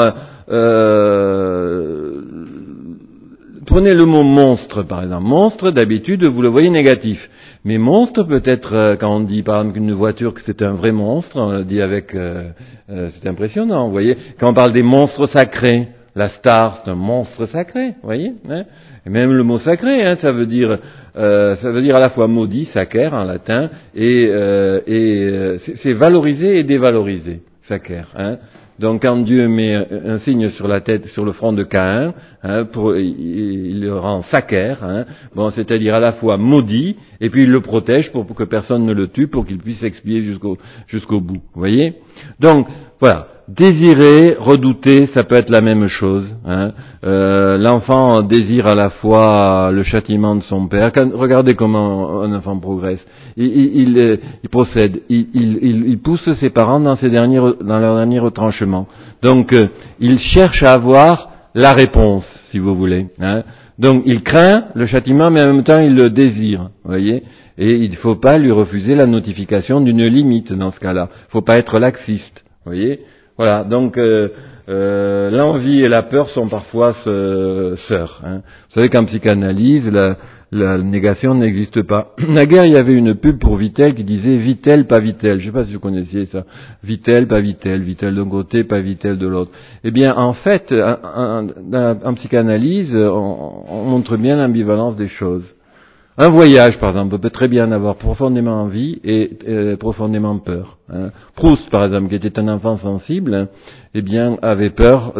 prenez le mot monstre, par exemple. Monstre, d'habitude, vous le voyez négatif. Mais monstre, peut-être, quand on dit, par exemple, qu'une voiture, que c'est un vrai monstre, on le dit avec, c'est impressionnant, vous voyez. Quand on parle des monstres sacrés, la star, c'est un monstre sacré, vous voyez, hein. Et même le mot sacré, hein, ça veut dire à la fois maudit, sacer, en latin, et c'est valoriser et dévaloriser, sacer, hein. Donc, quand Dieu met un signe sur la tête, sur le front de Caïn, hein, il le rend sacer, hein, bon, c'est-à-dire à la fois maudit, et puis il le protège pour que personne ne le tue, pour qu'il puisse expier jusqu'au bout. Vous voyez? Donc, voilà. Désirer, redouter, ça peut être la même chose. Hein. L'enfant désire à la fois le châtiment de son père. Regardez comment un enfant progresse. Il procède. Il pousse ses parents dans leurs derniers retranchements. Donc, il cherche à avoir la réponse, si vous voulez. Hein. Donc, il craint le châtiment, mais en même temps, il le désire. Vous voyez? Et il ne faut pas lui refuser la notification d'une limite dans ce cas-là. Il ne faut pas être laxiste. Vous voyez? Voilà, donc l'envie et la peur sont parfois sœurs. Hein. Vous savez qu'en psychanalyse, la négation n'existe pas. Naguère, il y avait une pub pour Vittel qui disait Vittel, pas Vittel. Je ne sais pas si vous connaissiez ça. Vittel, pas Vittel. Vittel d'un côté, pas Vittel de l'autre. Eh bien, en fait, en psychanalyse, on montre bien l'ambivalence des choses. Un voyage, par exemple, peut très bien avoir profondément envie et profondément peur. Hein. Proust, par exemple, qui était un enfant sensible, hein, eh bien, avait peur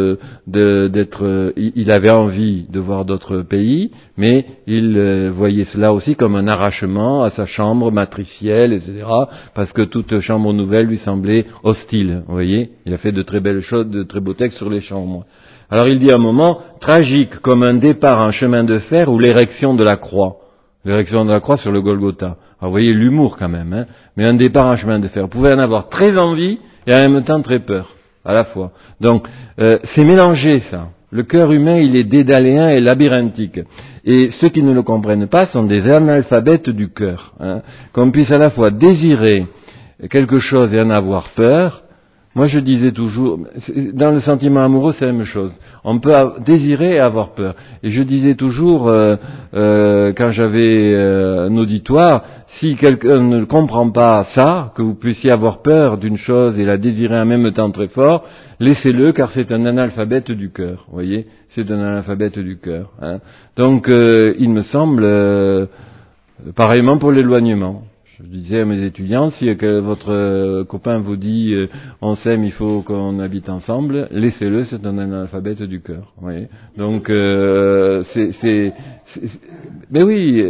d'être. Il avait envie de voir d'autres pays, mais il voyait cela aussi comme un arrachement à sa chambre matricielle, etc. Parce que toute chambre nouvelle lui semblait hostile. Vous voyez, il a fait de très belles choses, de très beaux textes sur les chambres. Alors, il dit à un moment tragique comme un départ en chemin de fer ou l'érection de la croix. L'érection de la croix sur le Golgotha. Alors, vous voyez l'humour quand même, hein. Mais un départ en chemin de fer. Vous pouvez en avoir très envie et en même temps très peur, à la fois. Donc, c'est mélangé, ça. Le cœur humain, il est dédaléen et labyrinthique. Et ceux qui ne le comprennent pas sont des analphabètes du cœur, hein. Qu'on puisse à la fois désirer quelque chose et en avoir peur. Moi, je disais toujours, dans le sentiment amoureux, c'est la même chose. On peut désirer et avoir peur. Et je disais toujours, quand j'avais un auditoire, si quelqu'un ne comprend pas ça, que vous puissiez avoir peur d'une chose et la désirer en même temps très fort, laissez-le, car c'est un analphabète du cœur. Vous voyez, c'est un analphabète du cœur. Hein. Donc, il me semble, pareillement pour l'éloignement. Je disais à mes étudiants, si votre copain vous dit on s'aime, il faut qu'on habite ensemble, laissez-le, c'est un analphabète du cœur. Vous voyez. Donc mais oui,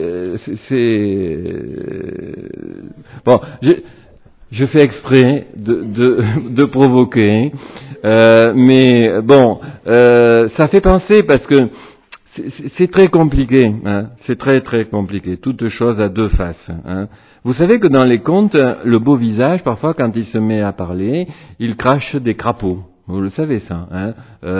bon. Je fais exprès de provoquer, mais bon, ça fait penser parce que c'est très compliqué, hein, c'est très très compliqué. Toute chose a deux faces. Hein. Vous savez que dans les contes, le beau visage, parfois, quand il se met à parler, il crache des crapauds. Vous le savez ça, hein.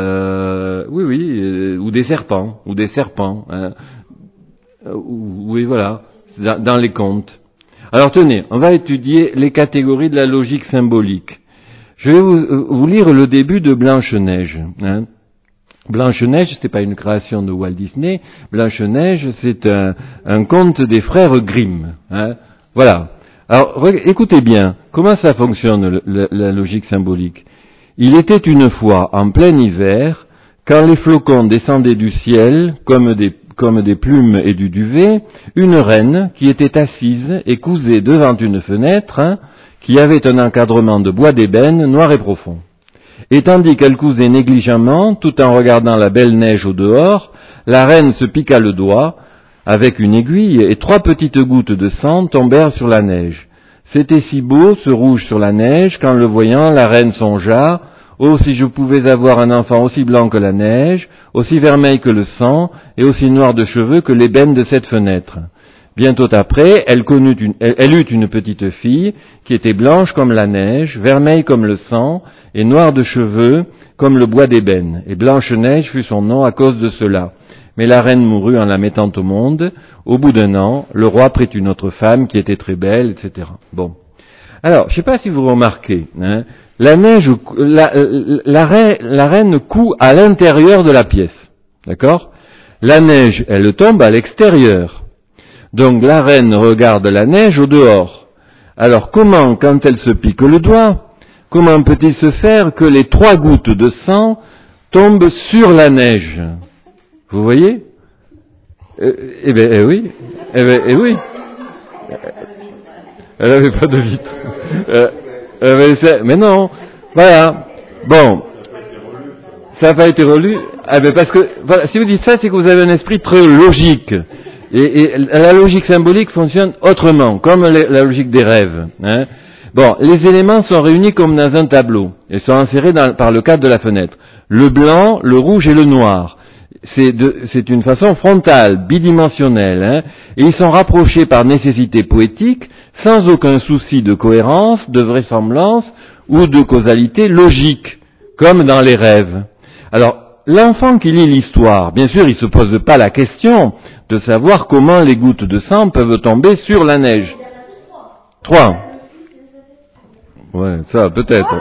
Oui, ou des serpents, hein. Oui, voilà, dans les contes. Alors tenez, on va étudier les catégories de la logique symbolique. Je vais vous lire le début de Blanche-Neige, hein. Blanche-Neige, c'est pas une création de Walt Disney. Blanche-Neige, c'est un conte des frères Grimm. Hein. Voilà. Alors, écoutez bien, comment ça fonctionne la logique symbolique. Il était une fois, en plein hiver, quand les flocons descendaient du ciel, comme des plumes et du duvet, une reine qui était assise et cousait devant une fenêtre, hein, qui avait un encadrement de bois d'ébène noir et profond. Et tandis qu'elle cousait négligemment, tout en regardant la belle neige au dehors, la reine se piqua le doigt avec une aiguille et 3 petites gouttes de sang tombèrent sur la neige. C'était si beau, ce rouge sur la neige, qu'en le voyant, la reine songea, « Oh, si je pouvais avoir un enfant aussi blanc que la neige, aussi vermeil que le sang, et aussi noir de cheveux que l'ébène de cette fenêtre. » Bientôt après, elle eut une petite fille, qui était blanche comme la neige, vermeille comme le sang, et noire de cheveux comme le bois d'ébène. Et Blanche-Neige fut son nom à cause de cela. Mais la reine mourut en la mettant au monde. Au bout d'un an, le roi prit une autre femme qui était très belle, etc. Bon. Alors, je ne sais pas si vous remarquez, hein, la reine coud à l'intérieur de la pièce. D'accord? La neige, elle tombe à l'extérieur. Donc la reine regarde la neige au dehors. Alors comment, quand elle se pique le doigt, comment peut-il se faire que les 3 gouttes de sang tombent sur la neige? Vous voyez? Oui. Oui. Elle n'avait pas de vitre. Mais non. Voilà. Bon. Ça n'a pas été relu. Parce que, voilà, si vous dites ça, c'est que vous avez un esprit très logique. Et la logique symbolique fonctionne autrement, comme la logique des rêves. Hein. Bon, les éléments sont réunis comme dans un tableau, et sont insérés par le cadre de la fenêtre. Le blanc, le rouge et le noir. C'est une façon frontale, bidimensionnelle, hein, et ils sont rapprochés par nécessité poétique, sans aucun souci de cohérence, de vraisemblance ou de causalité logique, comme dans les rêves. Alors, l'enfant qui lit l'histoire, bien sûr, il se pose pas la question de savoir comment les gouttes de sang peuvent tomber sur la neige. 3. Ouais, ça, peut-être.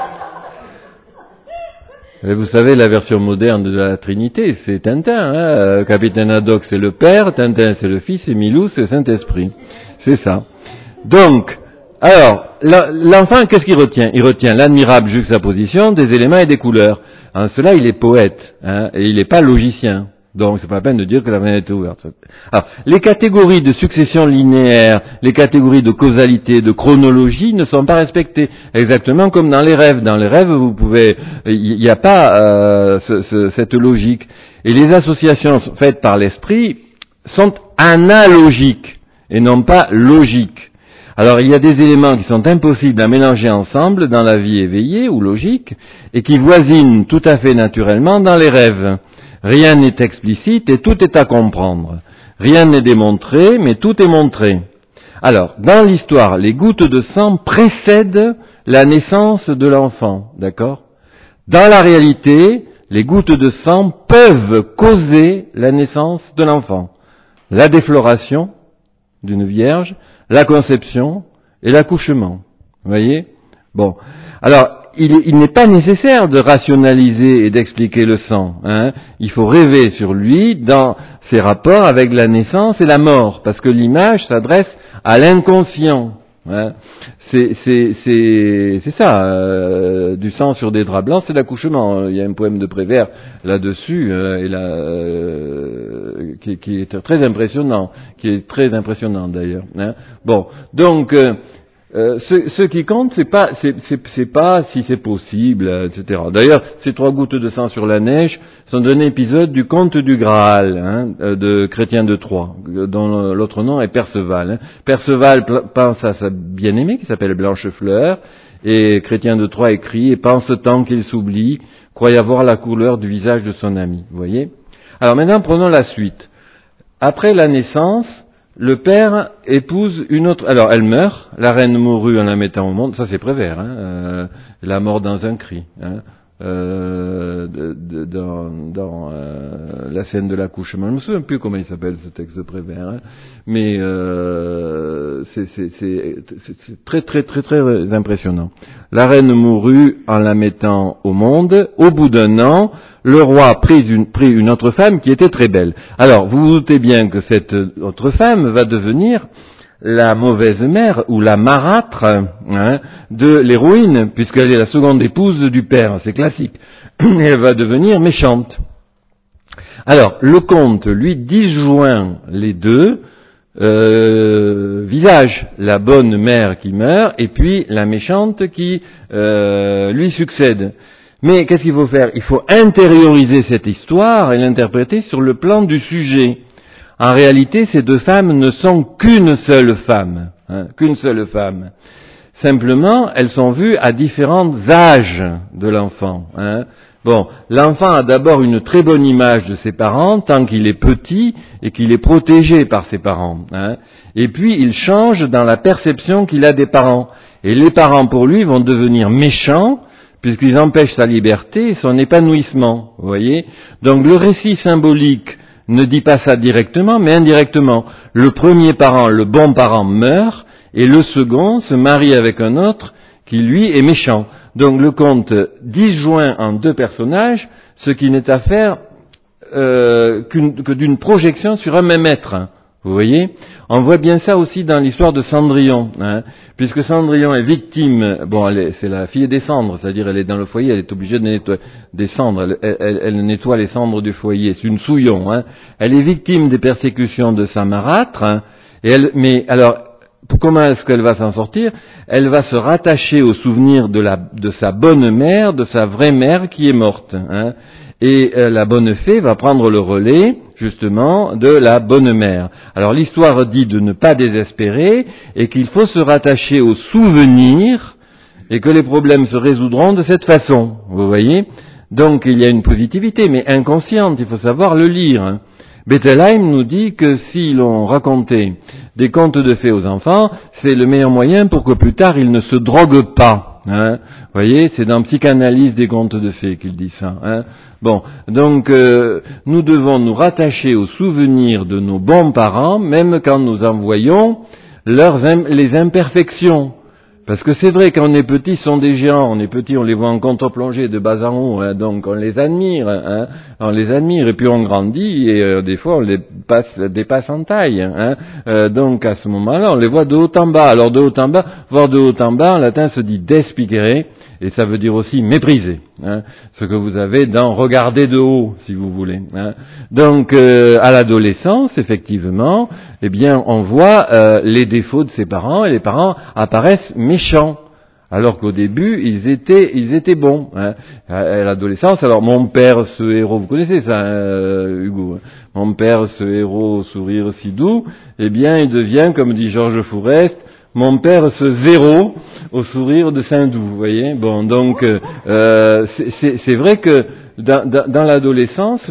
Et vous savez, la version moderne de la Trinité, c'est Tintin, hein. Capitaine Haddock, c'est le Père, Tintin, c'est le Fils, et Milou, c'est Saint-Esprit. C'est ça. Donc, alors, l'enfant, qu'est-ce qu'il retient? Il retient l'admirable juxtaposition des éléments et des couleurs. En cela, il est poète, hein, et il n'est pas logicien. Donc, c'est pas la peine de dire que la fenêtre est ouverte. Alors, les catégories de succession linéaire, les catégories de causalité, de chronologie ne sont pas respectées. Exactement comme dans les rêves. Dans les rêves, il n'y a pas cette logique. Et les associations faites par l'esprit sont analogiques et non pas logiques. Alors, il y a des éléments qui sont impossibles à mélanger ensemble dans la vie éveillée ou logique et qui voisinent tout à fait naturellement dans les rêves. Rien n'est explicite et tout est à comprendre. Rien n'est démontré, mais tout est montré. Alors, dans l'histoire, les gouttes de sang précèdent la naissance de l'enfant, d'accord? Dans la réalité, les gouttes de sang peuvent causer la naissance de l'enfant. La défloration d'une vierge, la conception et l'accouchement. Vous voyez? Bon. Alors, il n'est pas nécessaire de rationaliser et d'expliquer le sang. Hein. Il faut rêver sur lui dans ses rapports avec la naissance et la mort, parce que l'image s'adresse à l'inconscient. Hein. C'est ça, du sang sur des draps blancs, c'est l'accouchement. Il y a un poème de Prévert là-dessus, qui est très impressionnant, d'ailleurs. Hein. Bon, donc ce qui compte, c'est pas si c'est possible, etc. D'ailleurs, ces 3 gouttes de sang sur la neige sont d'un épisode du Conte du Graal, hein, de Chrétien de Troyes, dont l'autre nom est Perceval. Hein. Perceval pense à sa bien-aimée qui s'appelle Blanchefleur, et Chrétien de Troyes écrit et pense tant qu'il s'oublie, croyait voir la couleur du visage de son ami. Vous voyez? Alors maintenant, prenons la suite. Après la naissance, le père épouse une autre. Alors, elle meurt. La reine mourut en la mettant au monde. Ça, c'est Prévert. Hein, la mort dans un cri. Hein, dans la scène de l'accouchement. Je ne me souviens plus comment il s'appelle ce texte de Prévert. Hein, mais c'est très, très, très, très impressionnant. La reine mourut en la mettant au monde. Au bout d'un an, le roi prit une autre femme qui était très belle. Alors, vous vous doutez bien que cette autre femme va devenir la mauvaise mère ou la marâtre, hein, de l'héroïne, puisqu'elle est la seconde épouse du père, c'est classique. Et elle va devenir méchante. Alors, le conte, lui, disjoint les deux visages, la bonne mère qui meurt et puis la méchante qui lui succède. Mais qu'est-ce qu'il faut faire? Il faut intérioriser cette histoire et l'interpréter sur le plan du sujet. En réalité, ces 2 femmes ne sont qu'une seule femme. qu'une seule femme. Simplement, elles sont vues à différents âges de l'enfant. Bon, l'enfant a d'abord une très bonne image de ses parents tant qu'il est petit et qu'il est protégé par ses parents. Et puis, il change dans la perception qu'il a des parents. Et les parents, pour lui, vont devenir méchants puisqu'ils empêchent sa liberté et son épanouissement. Vous voyez ? Donc, le récit symbolique ne dit pas ça directement, mais indirectement. Le premier parent, le bon parent, meurt, et le second se marie avec un autre qui, lui, est méchant. Donc le conte disjoint en deux personnages, ce qui n'est à faire que d'une projection sur un même être. Vous voyez ? On voit bien ça aussi dans l'histoire de Cendrillon, puisque Cendrillon est victime, c'est la fille des cendres, c'est-à-dire elle est dans le foyer, elle est obligée de nettoyer des cendres, elle nettoie les cendres du foyer, c'est une souillon. Elle est victime des persécutions de sa marâtre, comment est-ce qu'elle va s'en sortir ? Elle va se rattacher au souvenir de sa bonne mère, de sa vraie mère qui est morte. Et la bonne fée va prendre le relais, justement, de la bonne mère. Alors l'histoire dit de ne pas désespérer et qu'il faut se rattacher au souvenir et que les problèmes se résoudront de cette façon. Vous voyez ? Donc il y a une positivité, mais inconsciente, il faut savoir le lire. Bettelheim nous dit que si l'on racontait des contes de fées aux enfants, c'est le meilleur moyen pour que plus tard ils ne se droguent pas. Vous voyez, c'est dans Psychanalyse des contes de fées qu'il dit ça. Bon, donc nous devons nous rattacher aux souvenirs de nos bons parents, même quand nous en voyons les imperfections. Parce que c'est vrai, quand on est petit, ce sont des géants, on est petit, on les voit en contre-plongée de bas en haut, donc on les admire, et puis on grandit, et des fois on les dépasse en taille, donc à ce moment-là, on les voit de haut en bas. Alors de haut en bas, voir de haut en bas, en latin se dit despicere, et ça veut dire aussi mépriser, ce que vous avez dans regarder de haut, si vous voulez. Donc à l'adolescence, effectivement, eh bien on voit les défauts de ses parents, et les parents apparaissent méchants, alors qu'au début ils étaient bons. À l'adolescence, alors mon père, ce héros, vous connaissez ça, Hugo, mon père, ce héros au sourire si doux, eh bien il devient, comme dit Georges Fourest, mon père, ce zéro au sourire de Saint-Doux, vous voyez. Bon, donc c'est vrai que dans l'adolescence,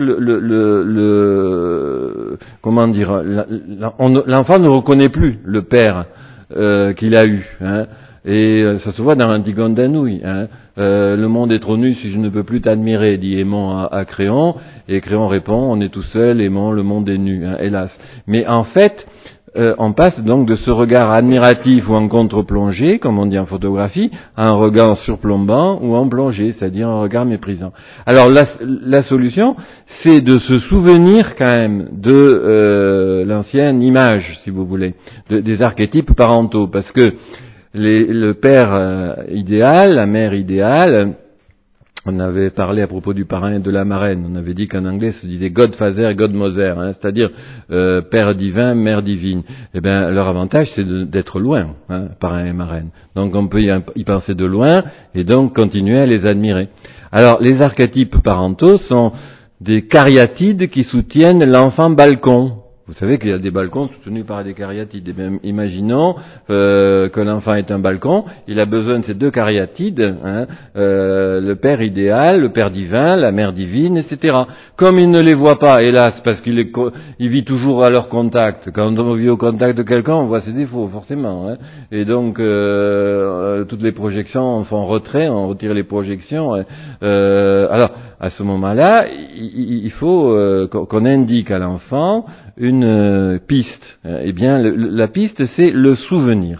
comment dire, l'enfant ne reconnaît plus le père qu'il a eu. Et ça se voit dans Antigone d'Anouilh. Le monde est trop nu si je ne peux plus t'admirer, dit Aimon à Créon. Et Créon répond, on est tout seul, Aimon, le monde est nu, hélas. Mais en fait, on passe donc de ce regard admiratif ou en contre-plongée, comme on dit en photographie, à un regard surplombant ou en plongée, c'est-à-dire un regard méprisant. Alors la solution, c'est de se souvenir quand même de l'ancienne image, si vous voulez, des archétypes parentaux, parce que le père idéal, la mère idéale, on avait parlé à propos du parrain et de la marraine, on avait dit qu'en anglais se disait Godfather et Godmother, c'est-à-dire père divin, mère divine. Eh bien, leur avantage c'est d'être loin, parrain et marraine. Donc on peut y penser de loin et donc continuer à les admirer. Alors les archétypes parentaux sont des cariatides qui soutiennent l'enfant balcon. Vous savez qu'il y a des balcons soutenus par des cariatides. Et même, imaginons que l'enfant est un balcon, il a besoin de ces deux cariatides, le père idéal, le père divin, la mère divine, etc. Comme il ne les voit pas, hélas, parce qu'il vit toujours à leur contact. Quand on vit au contact de quelqu'un, on voit ses défauts, forcément. Et donc, toutes les projections font retrait, on retire les projections. Alors, à ce moment-là, il faut qu'on indique à l'enfant une piste. Eh bien, la piste, c'est le souvenir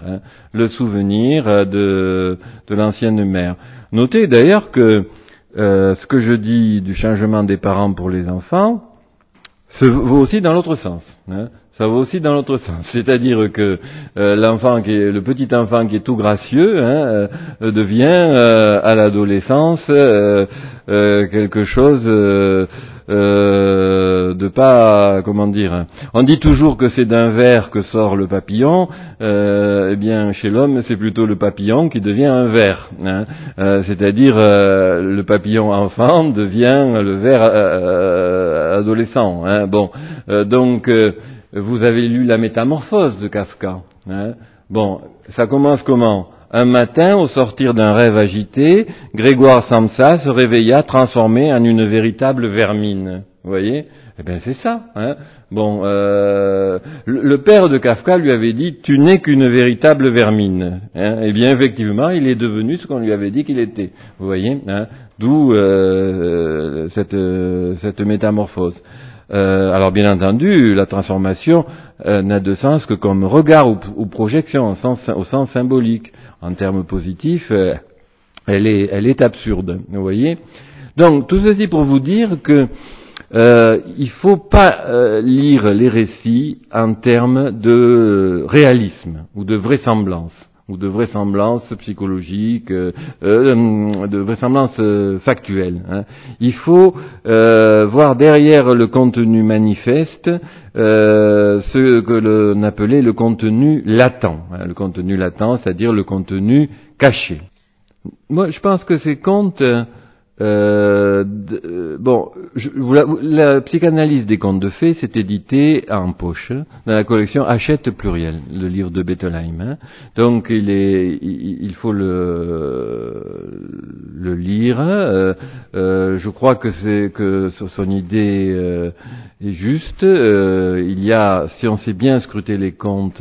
de l'ancienne mère. Notez d'ailleurs que ce que je dis du changement des parents pour les enfants, ça vaut aussi dans l'autre sens. Ça vaut aussi dans l'autre sens. C'est-à-dire que le petit enfant qui est tout gracieux, devient à l'adolescence quelque chose de pas, comment dire. On dit toujours que c'est d'un ver que sort le papillon. Eh bien, chez l'homme, c'est plutôt le papillon qui devient un ver. C'est-à-dire le papillon enfant devient le ver adolescent. Bon, donc. Vous avez lu La Métamorphose de Kafka. Bon, ça commence comment? Un matin, au sortir d'un rêve agité, Grégoire Samsa se réveilla transformé en une véritable vermine. Vous voyez? Eh bien, c'est ça. Hein. Bon, le père de Kafka lui avait dit « Tu n'es qu'une véritable vermine. Hein. » Eh bien, effectivement, il est devenu ce qu'on lui avait dit qu'il était. Vous voyez, hein. D'où cette métamorphose. Alors, bien entendu, la transformation n'a de sens que comme regard ou projection, au sens symbolique. En termes positifs, elle est absurde. Vous voyez. Donc, tout ceci pour vous dire que il faut pas lire les récits en termes de réalisme ou de vraisemblance psychologique, de vraisemblance factuelle. Hein. Il faut voir derrière le contenu manifeste ce que l'on appelait le contenu latent. Hein. Le contenu latent, c'est-à-dire le contenu caché. Moi, je pense que ces contes la psychanalyse des contes de fées s'est édité en poche dans la collection Hachette Pluriel, le livre de Bettelheim. Hein. Donc il faut le lire. Je crois que son idée est juste. Il y a, si on sait bien scruter les contes,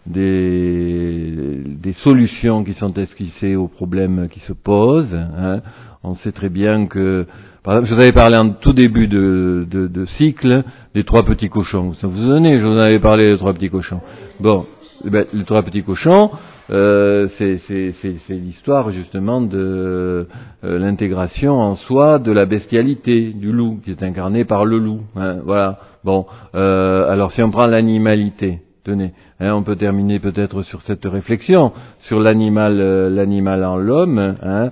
des solutions qui sont esquissées aux problèmes qui se posent. Hein. On sait très bien que, par exemple, je vous avais parlé en tout début de cycle des trois petits cochons. Vous vous souvenez, je vous en avais parlé des trois petits cochons. Bon, les trois petits cochons, c'est l'histoire justement de l'intégration en soi de la bestialité du loup, qui est incarné par le loup. Hein, voilà. Bon, alors si on prend l'animalité. Tenez, hein, on peut terminer peut-être sur cette réflexion sur l'animal en l'homme. Hein.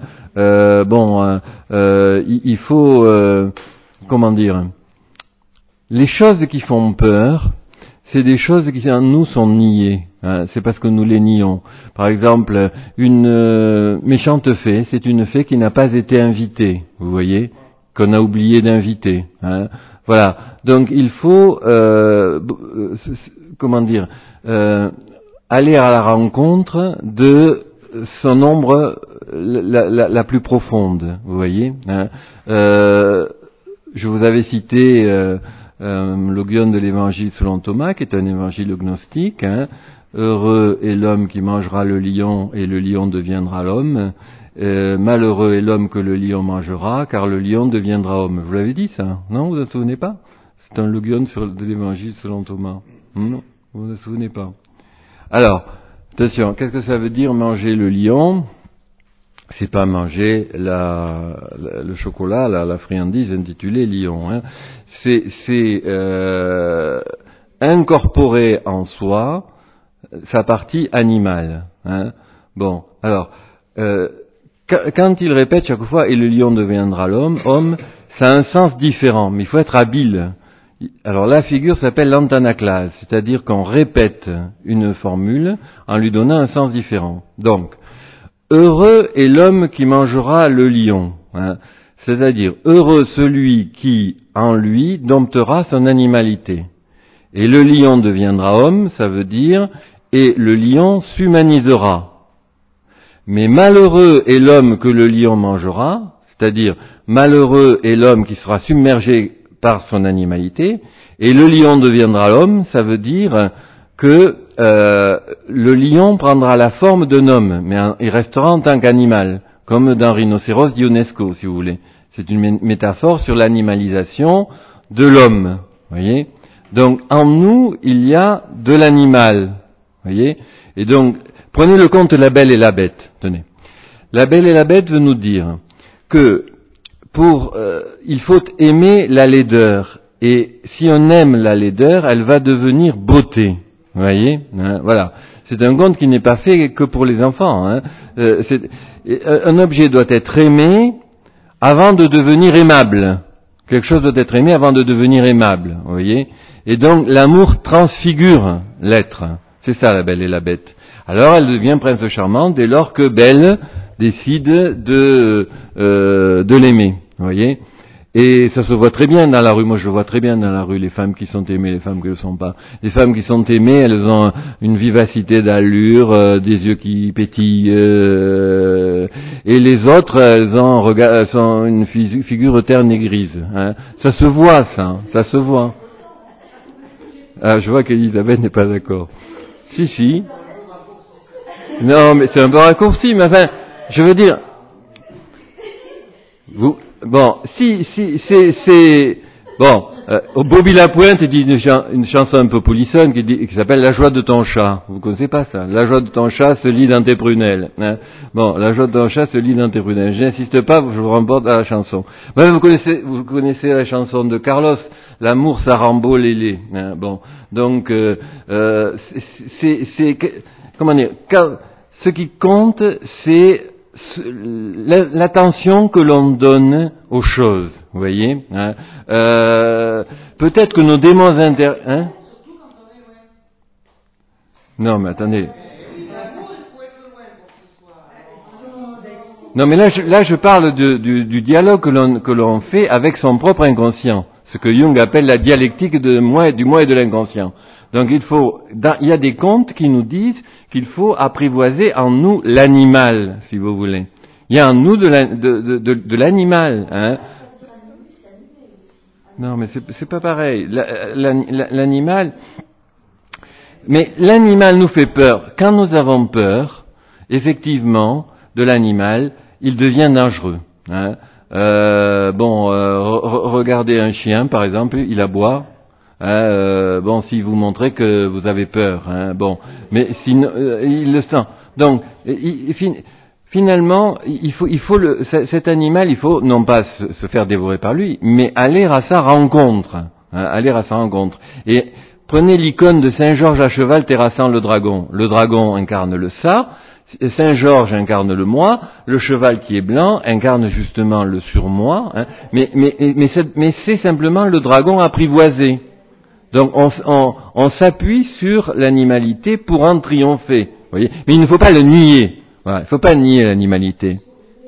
Il faut, comment dire, les choses qui font peur, c'est des choses qui en nous sont niées. Hein. C'est parce que nous les nions. Par exemple, une méchante fée, c'est une fée qui n'a pas été invitée. Vous voyez, qu'on a oublié d'inviter. Hein. Voilà. Donc il faut, aller à la rencontre de son ombre la plus profonde. Vous voyez. Hein. Je vous avais cité l'ogion de l'évangile selon Thomas, qui est un évangile gnostique. Hein. Heureux est l'homme qui mangera le lion, et le lion deviendra l'homme. Malheureux est l'homme que le lion mangera, car le lion deviendra homme. Je vous l'avez dit ça, non? Vous en souvenez pas? C'est un logion de l'évangile selon Thomas. Non, vous ne souvenez pas. Alors, attention, qu'est-ce que ça veut dire manger le lion? C'est pas manger le chocolat, la friandise intitulée lion. Hein. C'est incorporer en soi sa partie animale. Hein. Bon, alors, quand il répète chaque fois « et le lion deviendra homme », ça a un sens différent, mais il faut être habile. Alors la figure s'appelle l'antanaclase, c'est-à-dire qu'on répète une formule en lui donnant un sens différent. Donc, heureux est l'homme qui mangera le lion, hein, c'est-à-dire heureux celui qui, en lui, domptera son animalité. Et le lion deviendra homme, ça veut dire et le lion s'humanisera. Mais malheureux est l'homme que le lion mangera, c'est-à-dire malheureux est l'homme qui sera submergé par son animalité, et le lion deviendra l'homme, ça veut dire que le lion prendra la forme d'un homme, mais il restera en tant qu'animal, comme dans Rhinocéros d'Ionesco, si vous voulez. C'est une métaphore sur l'animalisation de l'homme, voyez. Donc en nous, il y a de l'animal, voyez. Et donc, prenez le conte La Belle et la Bête. Tenez. La Belle et la Bête veut nous dire que il faut aimer la laideur. Et si on aime la laideur, elle va devenir beauté. Vous voyez, hein, voilà. C'est un conte qui n'est pas fait que pour les enfants. Hein. Un objet doit être aimé avant de devenir aimable. Quelque chose doit être aimé avant de devenir aimable. Vous voyez. Et donc l'amour transfigure l'être. C'est ça La Belle et la Bête. Alors elle devient prince charmant dès lors que Belle décide de l'aimer, vous voyez. Et ça se voit très bien dans la rue. Moi, je le vois très bien dans la rue, les femmes qui sont aimées, les femmes qui ne le sont pas. Les femmes qui sont aimées, elles ont une vivacité d'allure, des yeux qui pétillent, et les autres, elles ont une figure terne et grise. Hein. Ça se voit, ça se voit. Ah, je vois qu'Elisabeth n'est pas d'accord. Si. Non, mais c'est un peu raccourci, mais enfin, je veux dire, Bobby Lapointe dit une chanson un peu polissonne qui s'appelle La joie de ton chat. Vous connaissez pas ça? La joie de ton chat se lit dans tes prunelles. Hein. Bon, la joie de ton chat se lit dans tes prunelles. J'insiste pas, je vous remporte à la chanson. Ben, vous connaissez la chanson de Carlos, L'amour ça rend beau lélé. Hein. Bon, donc comment dire? Ce qui compte, c'est l'attention que l'on donne aux choses, vous voyez. Hein. Peut-être que nos démons intérieurs... Hein? Non, mais attendez. Non, mais là, je parle du dialogue que l'on fait avec son propre inconscient, ce que Jung appelle la dialectique du moi et de l'inconscient. Donc il y a des contes qui nous disent qu'il faut apprivoiser en nous l'animal, si vous voulez. Il y a en nous de l'animal, hein. Non, mais c'est pas pareil. L'animal, mais l'animal nous fait peur. Quand nous avons peur, effectivement, de l'animal, il devient dangereux, hein. Regardez un chien, par exemple, il aboie. Si vous montrez que vous avez peur, hein, mais sinon, il le sent. Donc, finalement, cet animal, il faut non pas se faire dévorer par lui, mais aller à sa rencontre, hein, Et prenez l'icône de Saint Georges à cheval terrassant le dragon. Le dragon incarne le ça. Saint Georges incarne le moi, le cheval qui est blanc incarne justement le surmoi, hein, mais c'est simplement le dragon apprivoisé. Donc on s'appuie sur l'animalité pour en triompher, voyez. Mais il ne faut pas le nier. Voilà, il ne faut pas nier l'animalité.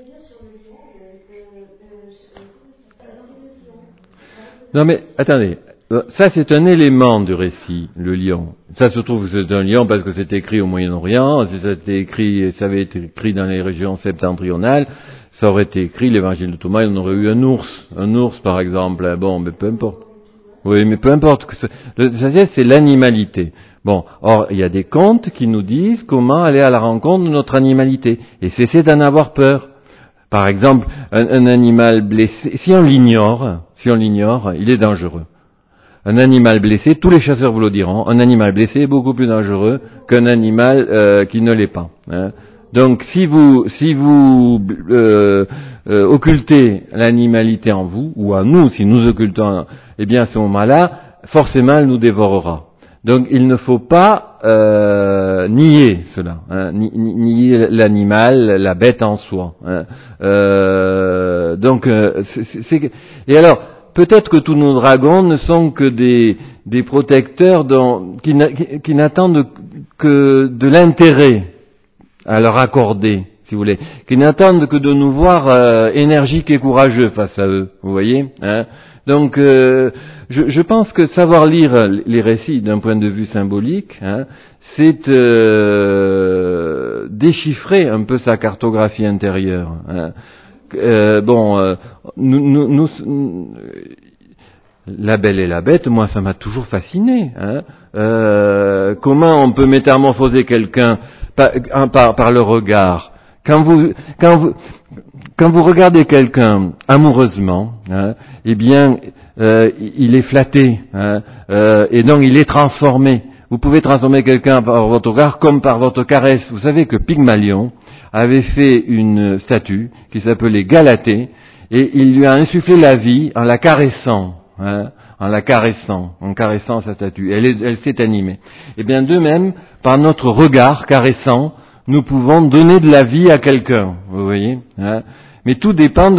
Non mais attendez, ça c'est un élément du récit, le lion. Ça se trouve que c'est un lion parce que c'est écrit au Moyen-Orient, si ça avait été écrit dans les régions septentrionales, ça aurait été écrit l'évangile de Thomas, on aurait eu un ours par exemple. Bon, mais peu importe. Oui, mais peu importe. L'essentiel, c'est l'animalité. Bon, or, il y a des contes qui nous disent comment aller à la rencontre de notre animalité et cesser d'en avoir peur. Par exemple, un animal blessé, si on l'ignore, il est dangereux. Un animal blessé, tous les chasseurs vous le diront, un animal blessé est beaucoup plus dangereux qu'un animal qui ne l'est pas. Hein. Donc, si vous occultez l'animalité en vous, ou à nous, si nous occultons, eh bien à ce moment-là, forcément, elle nous dévorera. Donc, il ne faut pas nier cela, hein, nier l'animal, la bête en soi. Hein. Et alors, peut-être que tous nos dragons ne sont que des protecteurs qui n'attendent que de l'intérêt à leur accorder, si vous voulez, qui n'attendent que de nous voir énergiques et courageux face à eux, vous voyez, hein. Donc, je pense que savoir lire les récits d'un point de vue symbolique, hein, c'est déchiffrer un peu sa cartographie intérieure. Hein. La Belle et la Bête, moi, ça m'a toujours fasciné. Hein. Comment on peut métamorphoser quelqu'un par le regard. Quand vous regardez quelqu'un amoureusement, hein, eh bien, il est flatté, hein, et donc il est transformé. Vous pouvez transformer quelqu'un par votre regard comme par votre caresse. Vous savez que Pygmalion avait fait une statue qui s'appelait Galatée, et il lui a insufflé la vie en la caressant. Hein, en caressant sa statue. Elle s'est animée. Et bien de même, par notre regard caressant, nous pouvons donner de la vie à quelqu'un. Vous voyez, hein. Mais tout dépend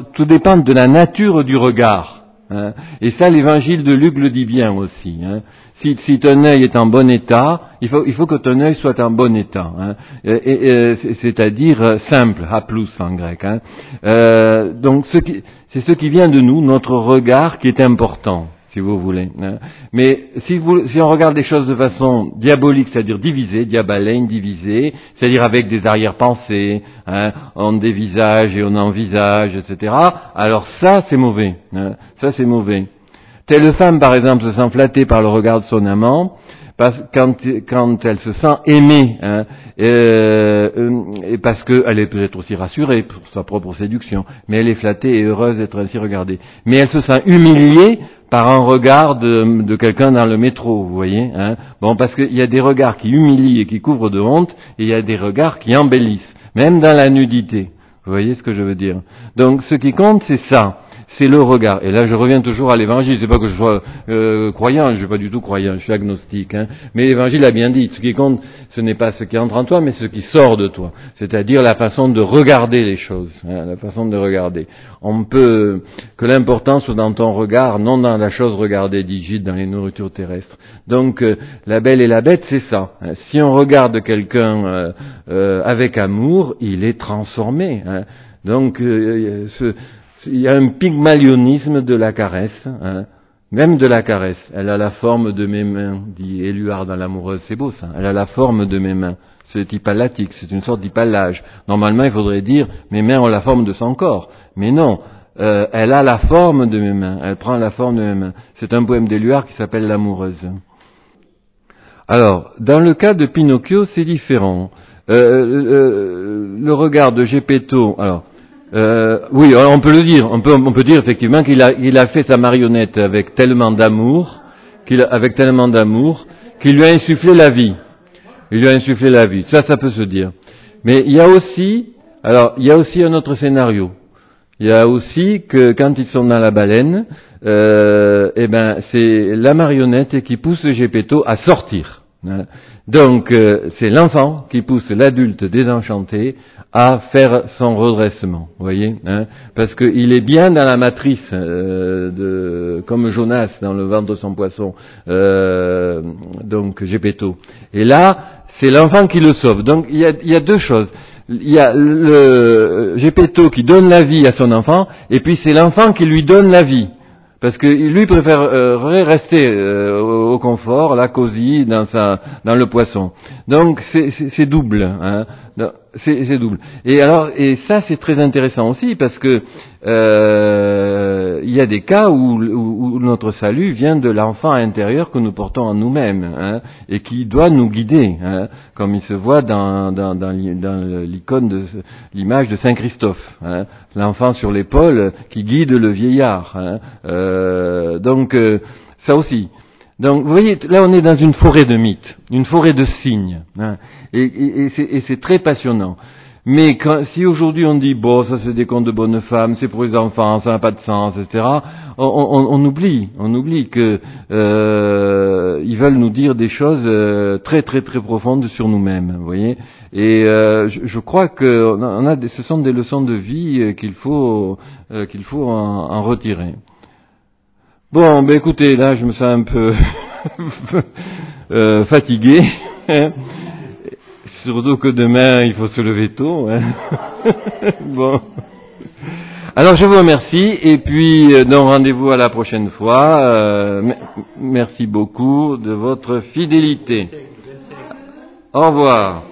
de la nature du regard. Hein. Et ça, l'évangile de Luc le dit bien aussi. Hein. si ton œil est en bon état, il faut que ton œil soit en bon état, hein, c'est-à-dire simple, haplous en grec. Hein. Donc c'est ce qui vient de nous, notre regard qui est important, si vous voulez. Hein. Mais si on regarde les choses de façon diabolique, c'est-à-dire divisée, diabalein, divisée, c'est-à-dire avec des arrière-pensées, hein, on dévisage et on envisage, etc., alors ça c'est mauvais. Hein, ça c'est mauvais. Telle femme, par exemple, se sent flattée par le regard de son amant, quand elle se sent aimée, hein, et parce qu'elle est peut-être aussi rassurée pour sa propre séduction, mais elle est flattée et heureuse d'être ainsi regardée. Mais elle se sent humiliée par un regard de quelqu'un dans le métro, vous voyez, hein. Bon, parce qu'il y a des regards qui humilient et qui couvrent de honte, et il y a des regards qui embellissent, même dans la nudité. Vous voyez ce que je veux dire? Donc, ce qui compte, c'est ça. C'est le regard. Et là, je reviens toujours à l'évangile. C'est pas que je sois croyant, je suis pas du tout croyant, je suis agnostique. Hein. Mais l'évangile a bien dit, ce qui compte, ce n'est pas ce qui entre en toi, mais ce qui sort de toi. C'est-à-dire la façon de regarder les choses. Hein, la façon de regarder. On peut que l'important soit dans ton regard, non dans la chose regardée, dit Gide, dans les nourritures terrestres. Donc, la belle et la bête, c'est ça. Hein. Si on regarde quelqu'un avec amour, il est transformé. Hein. Donc, il y a un pygmalionisme de la caresse, hein, même de la caresse. Elle a la forme de mes mains, dit Éluard dans l'Amoureuse, c'est beau ça. Elle a la forme de mes mains. C'est hypallatique, c'est une sorte d'hypallage. Normalement, il faudrait dire, mes mains ont la forme de son corps. Mais non, elle a la forme de mes mains, elle prend la forme de mes mains. C'est un poème d'Éluard qui s'appelle l'Amoureuse. Alors, dans le cas de Pinocchio, c'est différent. Le regard de Geppetto, alors, oui, on peut le dire. On peut dire effectivement qu'il a fait sa marionnette avec tellement d'amour, qu'il lui a insufflé la vie. Il lui a insufflé la vie. Ça peut se dire. Mais il y a aussi un autre scénario. Il y a aussi que quand ils sont dans la baleine, c'est la marionnette qui pousse Geppetto à sortir. Donc, c'est l'enfant qui pousse l'adulte désenchanté à faire son redressement, vous voyez, hein, parce qu'il est bien dans la matrice comme Jonas dans le ventre de son poisson, donc Geppetto. Et là, c'est l'enfant qui le sauve. Donc, il y a deux choses. Il y a le Geppetto qui donne la vie à son enfant, et puis c'est l'enfant qui lui donne la vie. Parce que lui préférerait rester au confort, là, cosy, dans le poisson. Donc c'est double, hein. C'est double. Et ça c'est très intéressant aussi parce que il y a des cas où notre salut vient de l'enfant intérieur que nous portons en nous-mêmes, hein, et qui doit nous guider, hein, comme il se voit dans l'icône de l'image de Saint Christophe, hein, l'enfant sur l'épaule qui guide le vieillard, hein, donc ça aussi. Donc, vous voyez, là, on est dans une forêt de mythes, une forêt de signes, hein, et c'est très passionnant. Mais si aujourd'hui on dit, bon, ça c'est des contes de bonnes femmes, c'est pour les enfants, ça n'a pas de sens, etc., on oublie que ils veulent nous dire des choses très très très profondes sur nous-mêmes, vous voyez. Et je crois que ce sont des leçons de vie qu'il faut en retirer. Bon, ben écoutez, là je me sens un peu fatigué, hein. Surtout que demain il faut se lever tôt, hein. Bon. Alors je vous remercie et puis donc rendez-vous à la prochaine fois. Merci beaucoup de votre fidélité. Au revoir.